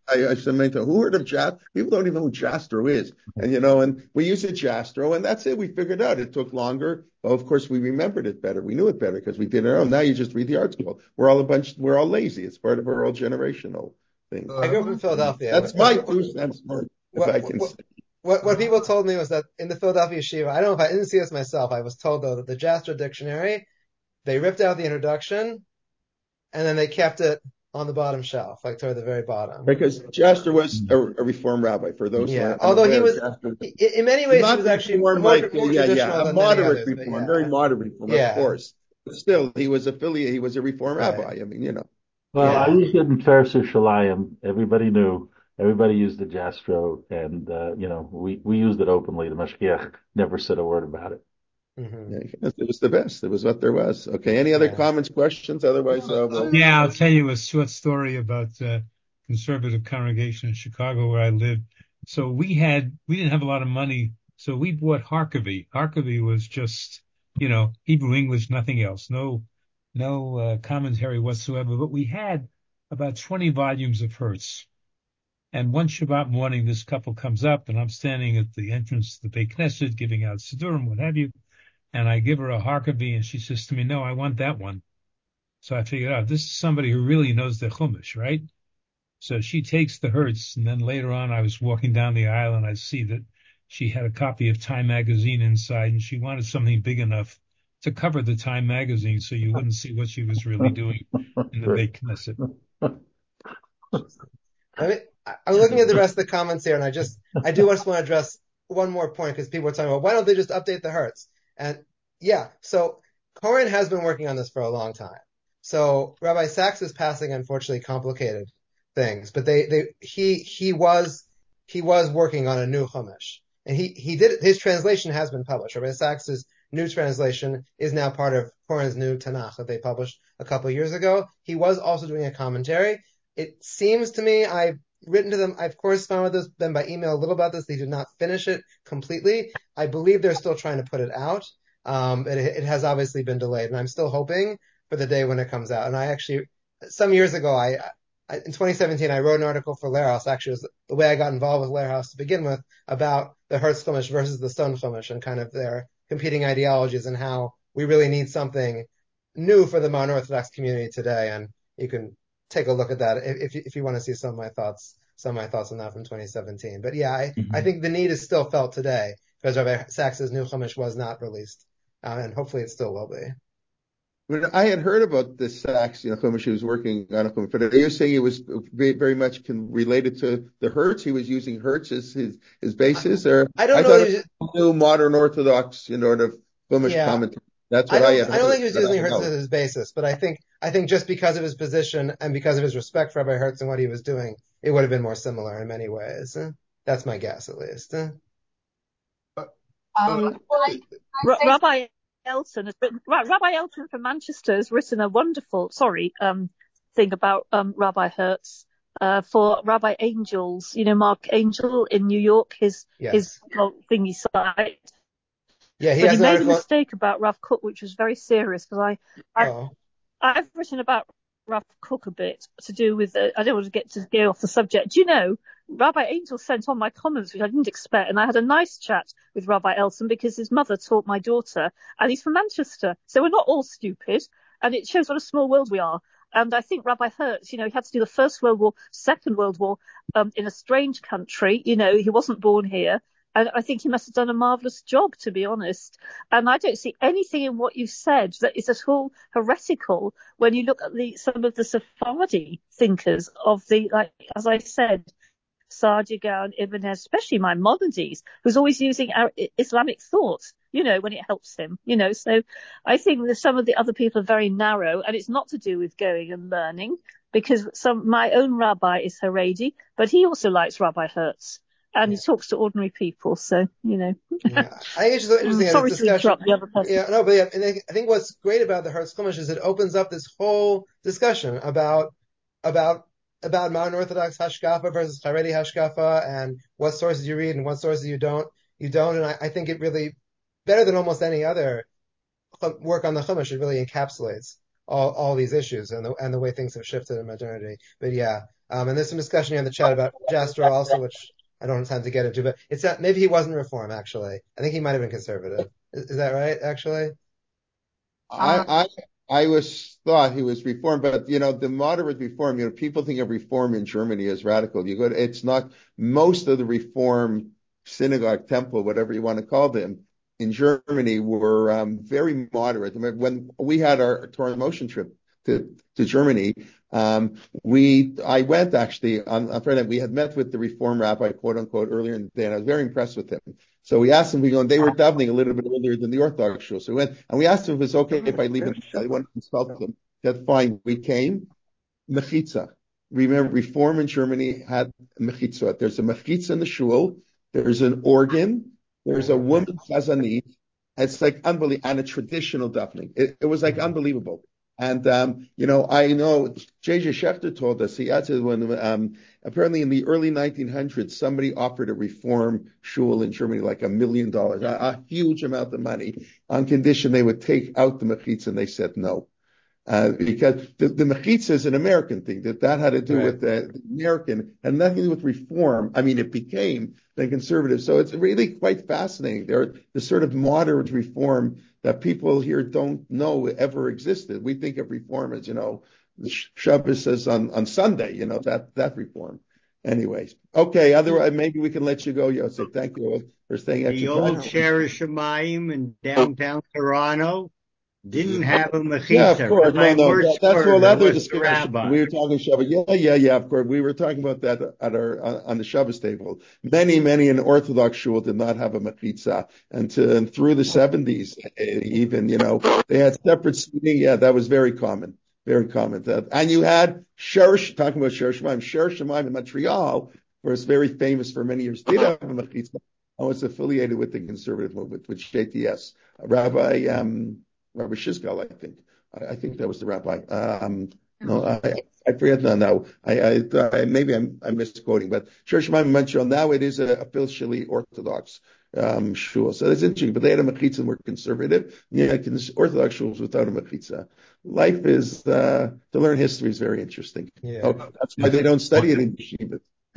I, I said, who heard of Jastro? People don't even know who Jastro is. And, you know, and we use a Jastro, and that's it. We figured out. It took longer. Well, of course, we remembered it better. We knew it better because we did our own. Now you just read the article. We're all a bunch, we're all lazy. It's part of our old generational thing. I grew up in Philadelphia. That's my two cents more, if what, I can what, say. What, what people told me was that in the Philadelphia Yeshiva, I don't know if I didn't see this myself, I was told, though, that the Jastrow dictionary, they ripped out the introduction, and then they kept it on the bottom shelf, like toward the very bottom. Because Jastrow was a, a Reform rabbi, for those yeah. who are Although unaware, he was, Jastrow, he, in many ways, he was actually more, like, more yeah, traditional yeah, than a moderate many others, reform, yeah. very moderate reform, yeah. of course. But still, he was affiliated, he was a Reform right. rabbi. I mean, you know. Well, yeah. I used it in Ferser Shalayim. Everybody knew. Everybody used the Jastrow, and uh, you know, we, we used it openly. The Mashgiach never said a word about it. Mm-hmm. Yeah, it was the best. It was what there was. Okay. Any other yeah. comments, questions? Otherwise, uh, we'll... yeah, I'll tell you a short story about uh, conservative congregation in Chicago where I lived. So we had we didn't have a lot of money, so we bought Harkavy. Harkavy was just, you know, Hebrew English, nothing else, no no uh, commentary whatsoever. But we had about twenty volumes of Hertz. And one Shabbat morning, this couple comes up, and I'm standing at the entrance to the Beit Knesset, giving out Siddurim, what have you. And I give her a Harkavy, and she says to me, no, I want that one. So I figured out this is somebody who really knows the Chumash, right? So she takes the Hertz, and then later on I was walking down the aisle, and I see that she had a copy of Time magazine inside, and she wanted something big enough to cover the Time magazine so you wouldn't see what she was really doing in the Beit Knesset. I mean, I'm looking at the rest of the comments here, and I just, I do just want to address one more point, because people are talking about, why don't they just update the Hertz? And yeah, so Koren has been working on this for a long time. So Rabbi Sachs's passing, unfortunately, complicated things, but they, they, he, he was, he was working on a new Chumash, and he, he did, his translation has been published. Rabbi Sachs's new translation is now part of Koren's new Tanakh that they published a couple of years ago. He was also doing a commentary. It seems to me, I've written to them, I've corresponded with them by email a little about this. They did not finish it completely. I believe they're still trying to put it out. Um, it, it has obviously been delayed, and I'm still hoping for the day when it comes out. And I actually, some years ago, I, I in twenty seventeen, I wrote an article for Lehrhaus. Actually, it was the way I got involved with Lehrhaus to begin with, about the Hertz Chumash versus the Stone Chumash and kind of their competing ideologies and how we really need something new for the modern Orthodox community today. And you can take a look at that if if you want to see some of my thoughts, some of my thoughts on that from twenty seventeen. But yeah, I, mm-hmm. I think the need is still felt today because Rabbi Sachs's new Chumash was not released, uh, and hopefully it still will be. When I had heard about the Sachs, you know, Chumash, he was working on a Chumash, but you're saying it was very much related to the Hertz. He was using Hertz as his his basis, or I don't I know. Thought it was new modern Orthodox, you know, of Chumash yeah. commentary. That's what I, I had heard. I don't think he was using Hertz as his basis, but I think I think just because of his position and because of his respect for Rabbi Hertz and what he was doing, it would have been more similar in many ways. That's my guess, at least. Um, well, I, I say- Rabbi Elton has written, Rabbi Elton from Manchester has written a wonderful, sorry, um, thing about um, Rabbi Hertz uh, for Rabbi Angels. You know, Mark Angel in New York, his yes. his well, thingy site. Yeah, he but has he made article... a mistake about Rav Kook, which was very serious, because I, I oh. I've written about Rav Kook a bit to do with, uh, I don't want to get to go off the subject. Do you know, Rabbi Angel sent on my comments, which I didn't expect, and I had a nice chat with Rabbi Elton because his mother taught my daughter, and he's from Manchester. So we're not all stupid, and it shows what a small world we are. And I think Rabbi Hertz, you know, he had to do the First World War, Second World War, um, in a strange country. You know, he wasn't born here. And I think he must have done a marvellous job, to be honest. And I don't see anything in what you've said that is at all heretical when you look at the some of the Sephardi thinkers of the, like, as I said, Saadia Gaon, Ibn Ezra, especially Maimonides, who's always using our Islamic thought, you know, when it helps him, you know. So I think that some of the other people are very narrow, and it's not to do with going and learning, because some my own rabbi is Haredi, but he also likes Rabbi Hertz. And yeah. he talks to ordinary people, so, you know. yeah. I think it's just interesting. Sorry this to interrupt the other person. Yeah, no, but yeah, and I think what's great about the Hertz Chumash is it opens up this whole discussion about, about, about modern Orthodox Hashkafa versus Haredi Hashkafa, and what sources you read and what sources you don't, you don't. And I, I think it really, better than almost any other work on the Chumash, it really encapsulates all, all these issues and the, and the way things have shifted in modernity. But yeah, Um, and there's some discussion here in the chat about Jastrow also, which I don't have time to get into, but it's not, maybe he wasn't Reform, actually. I think he might have been conservative. Is, is that right, actually? I, I, I was thought he was Reform, but, you know, the moderate Reform, you know, people think of Reform in Germany as radical. You go to, it's not, most of the Reform synagogue, temple, whatever you want to call them, in Germany were um, very moderate. I mean, when we had our Torah Motion trip to, to Germany, um, we, I went actually on, on Friday night. We had met with the Reform rabbi, quote unquote, earlier in the day, and I was very impressed with him. So we asked him, we go, and they were davening a little bit earlier than the Orthodox shul. So we went, and we asked him if it's okay if I leave it. I wanted to insult them. That's fine. We came. Mechitza. Remember, Reform in Germany had mechitza. There's a mechitza in the shul. There's an organ. There's a woman chazanit. It's like unbelievable, and a traditional davening. It, it was like unbelievable. And, um, you know, I know J J Schechter told us, he had to, when, um, apparently in the early nineteen hundreds, somebody offered a Reform shul in Germany like a million dollars, a, a huge amount of money, on condition they would take out the mechitza, and they said no. Uh, because the, the mechitza is an American thing, that that had to do right. with the, the American, and nothing to do with Reform. I mean, it became the conservative. So it's really quite fascinating. There, the sort of moderate Reform that people here don't know ever existed. We think of Reform as, you know, Shabbos says on, on Sunday, you know, that, that Reform. Anyways. Okay. Otherwise, maybe we can let you go, Yosef. Thank you for staying at the your old Shara Shemayim in downtown Toronto didn't have a mechitza. Yeah, of course. No, no, that, that's all other discussion. Rabbi. We were talking Shabbos. Yeah, yeah, yeah, of course. We were talking about that at our, on the Shabbos table. Many, many in Orthodox shul did not have a mechitza. And, to, and through the seventies, even, you know, they had separate seating. Yeah, that was very common. Very common. That, and you had Sherish, talking about Sherish Shemaim, Sherish Shemaim in Montreal was very famous for many years, did have a mechitza and was affiliated with the conservative movement, with J T S. Rabbi, um, Rabbi Shizgal, I think. I, I think that was the rabbi. Um, no, I, I forget now. No, I, I, I maybe I'm, I'm misquoting, but Sherish Shemaim in Montreal, now it is a, a officially Orthodox um, shul. So that's interesting. But they had a mechitza and were conservative. Yeah, Orthodox shuls without a mechitza. Life is, uh, to learn history is very interesting. Yeah. Oh, that's why they don't study it in yeshiva.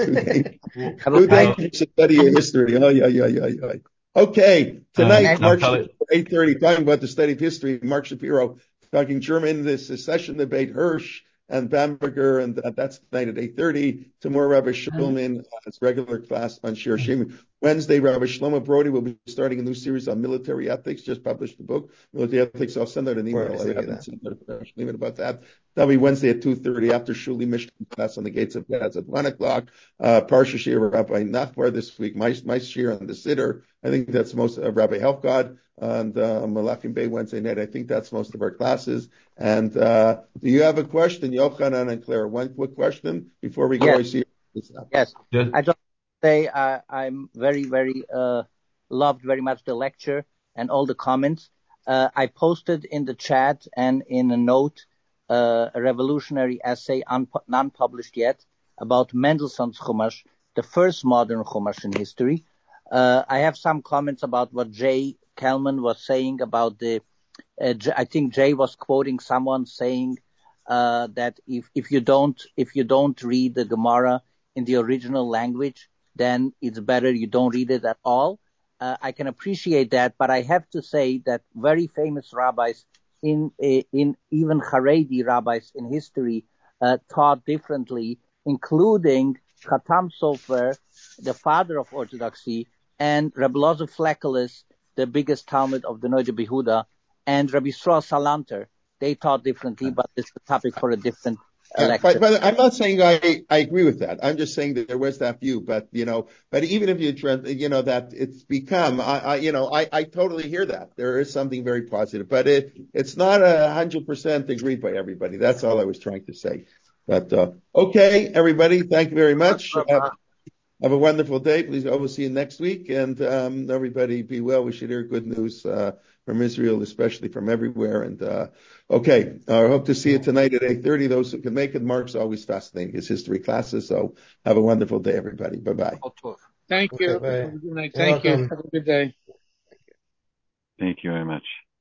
Who thank you to study your history? Oh, yeah, yeah, yeah, yeah. Okay, tonight, uh, Mark Shapiro, eight thirty, talking about the study of history. Mark Shapiro talking German, this secession debate, Hirsch and Bamberger, and uh, that's tonight at eight thirty. Tomorrow, Rabbi Shulman, uh, his regular class on Shir Shimi. Wednesday, Rabbi Shlomo Brody will be starting a new series on military ethics, just published the book, Military Ethics. I'll send out an email. I haven't sent out a email about that. That'll be Wednesday at two thirty after Shuli Mishnah class on the Gates of Gads at one o'clock. Uh, Parsha Shir, Rabbi Nachbar this week, my, my Shir on the Siddur. I think that's most of uh, Rabbi Helfgod and uh, Malachim Bay Wednesday night. I think that's most of our classes. And uh, do you have a question, Yochanan and Claire? One quick question before we go. Yes. I see. Yes. yes. I just say uh, I'm very, very uh, loved very much the lecture and all the comments. Uh, I posted in the chat and in a note uh, a revolutionary essay, un- non-published yet, about Mendelssohn's Chumash, the first modern Chumash in history. Uh, I have some comments about what Jay Kelman was saying about the, uh, J- I think Jay was quoting someone saying, uh, that if, if you don't, if you don't read the Gemara in the original language, then it's better you don't read it at all. Uh, I can appreciate that, but I have to say that very famous rabbis in, in even Haredi rabbis in history, uh, taught differently, including Chatam Sofer, the father of Orthodoxy, and Rabbi Lozer Fleckelis, the biggest Talmud of the Noda B'Yehuda, and Rabbi Yisrael Salanter. They taught differently, but it's a topic for a different uh, lecture. But, but I'm not saying I, I agree with that. I'm just saying that there was that view. But, you know, but even if you, you know, that it's become, I, I you know, I, I totally hear that. There is something very positive, but it, it's not a hundred percent agreed by everybody. That's all I was trying to say. But, uh, okay, everybody, thank you very much. Uh, Have a wonderful day. Please, I will see you next week. And um, everybody be well. We should hear good news uh, from Israel, especially from everywhere. And uh, okay, I uh, hope to see you tonight at eight thirty. Those who can make it, Mark's always fascinating, his history classes. So have a wonderful day, everybody. Bye-bye. Thank you. Okay, Good night. Thank you. Have a good day. Thank you very much.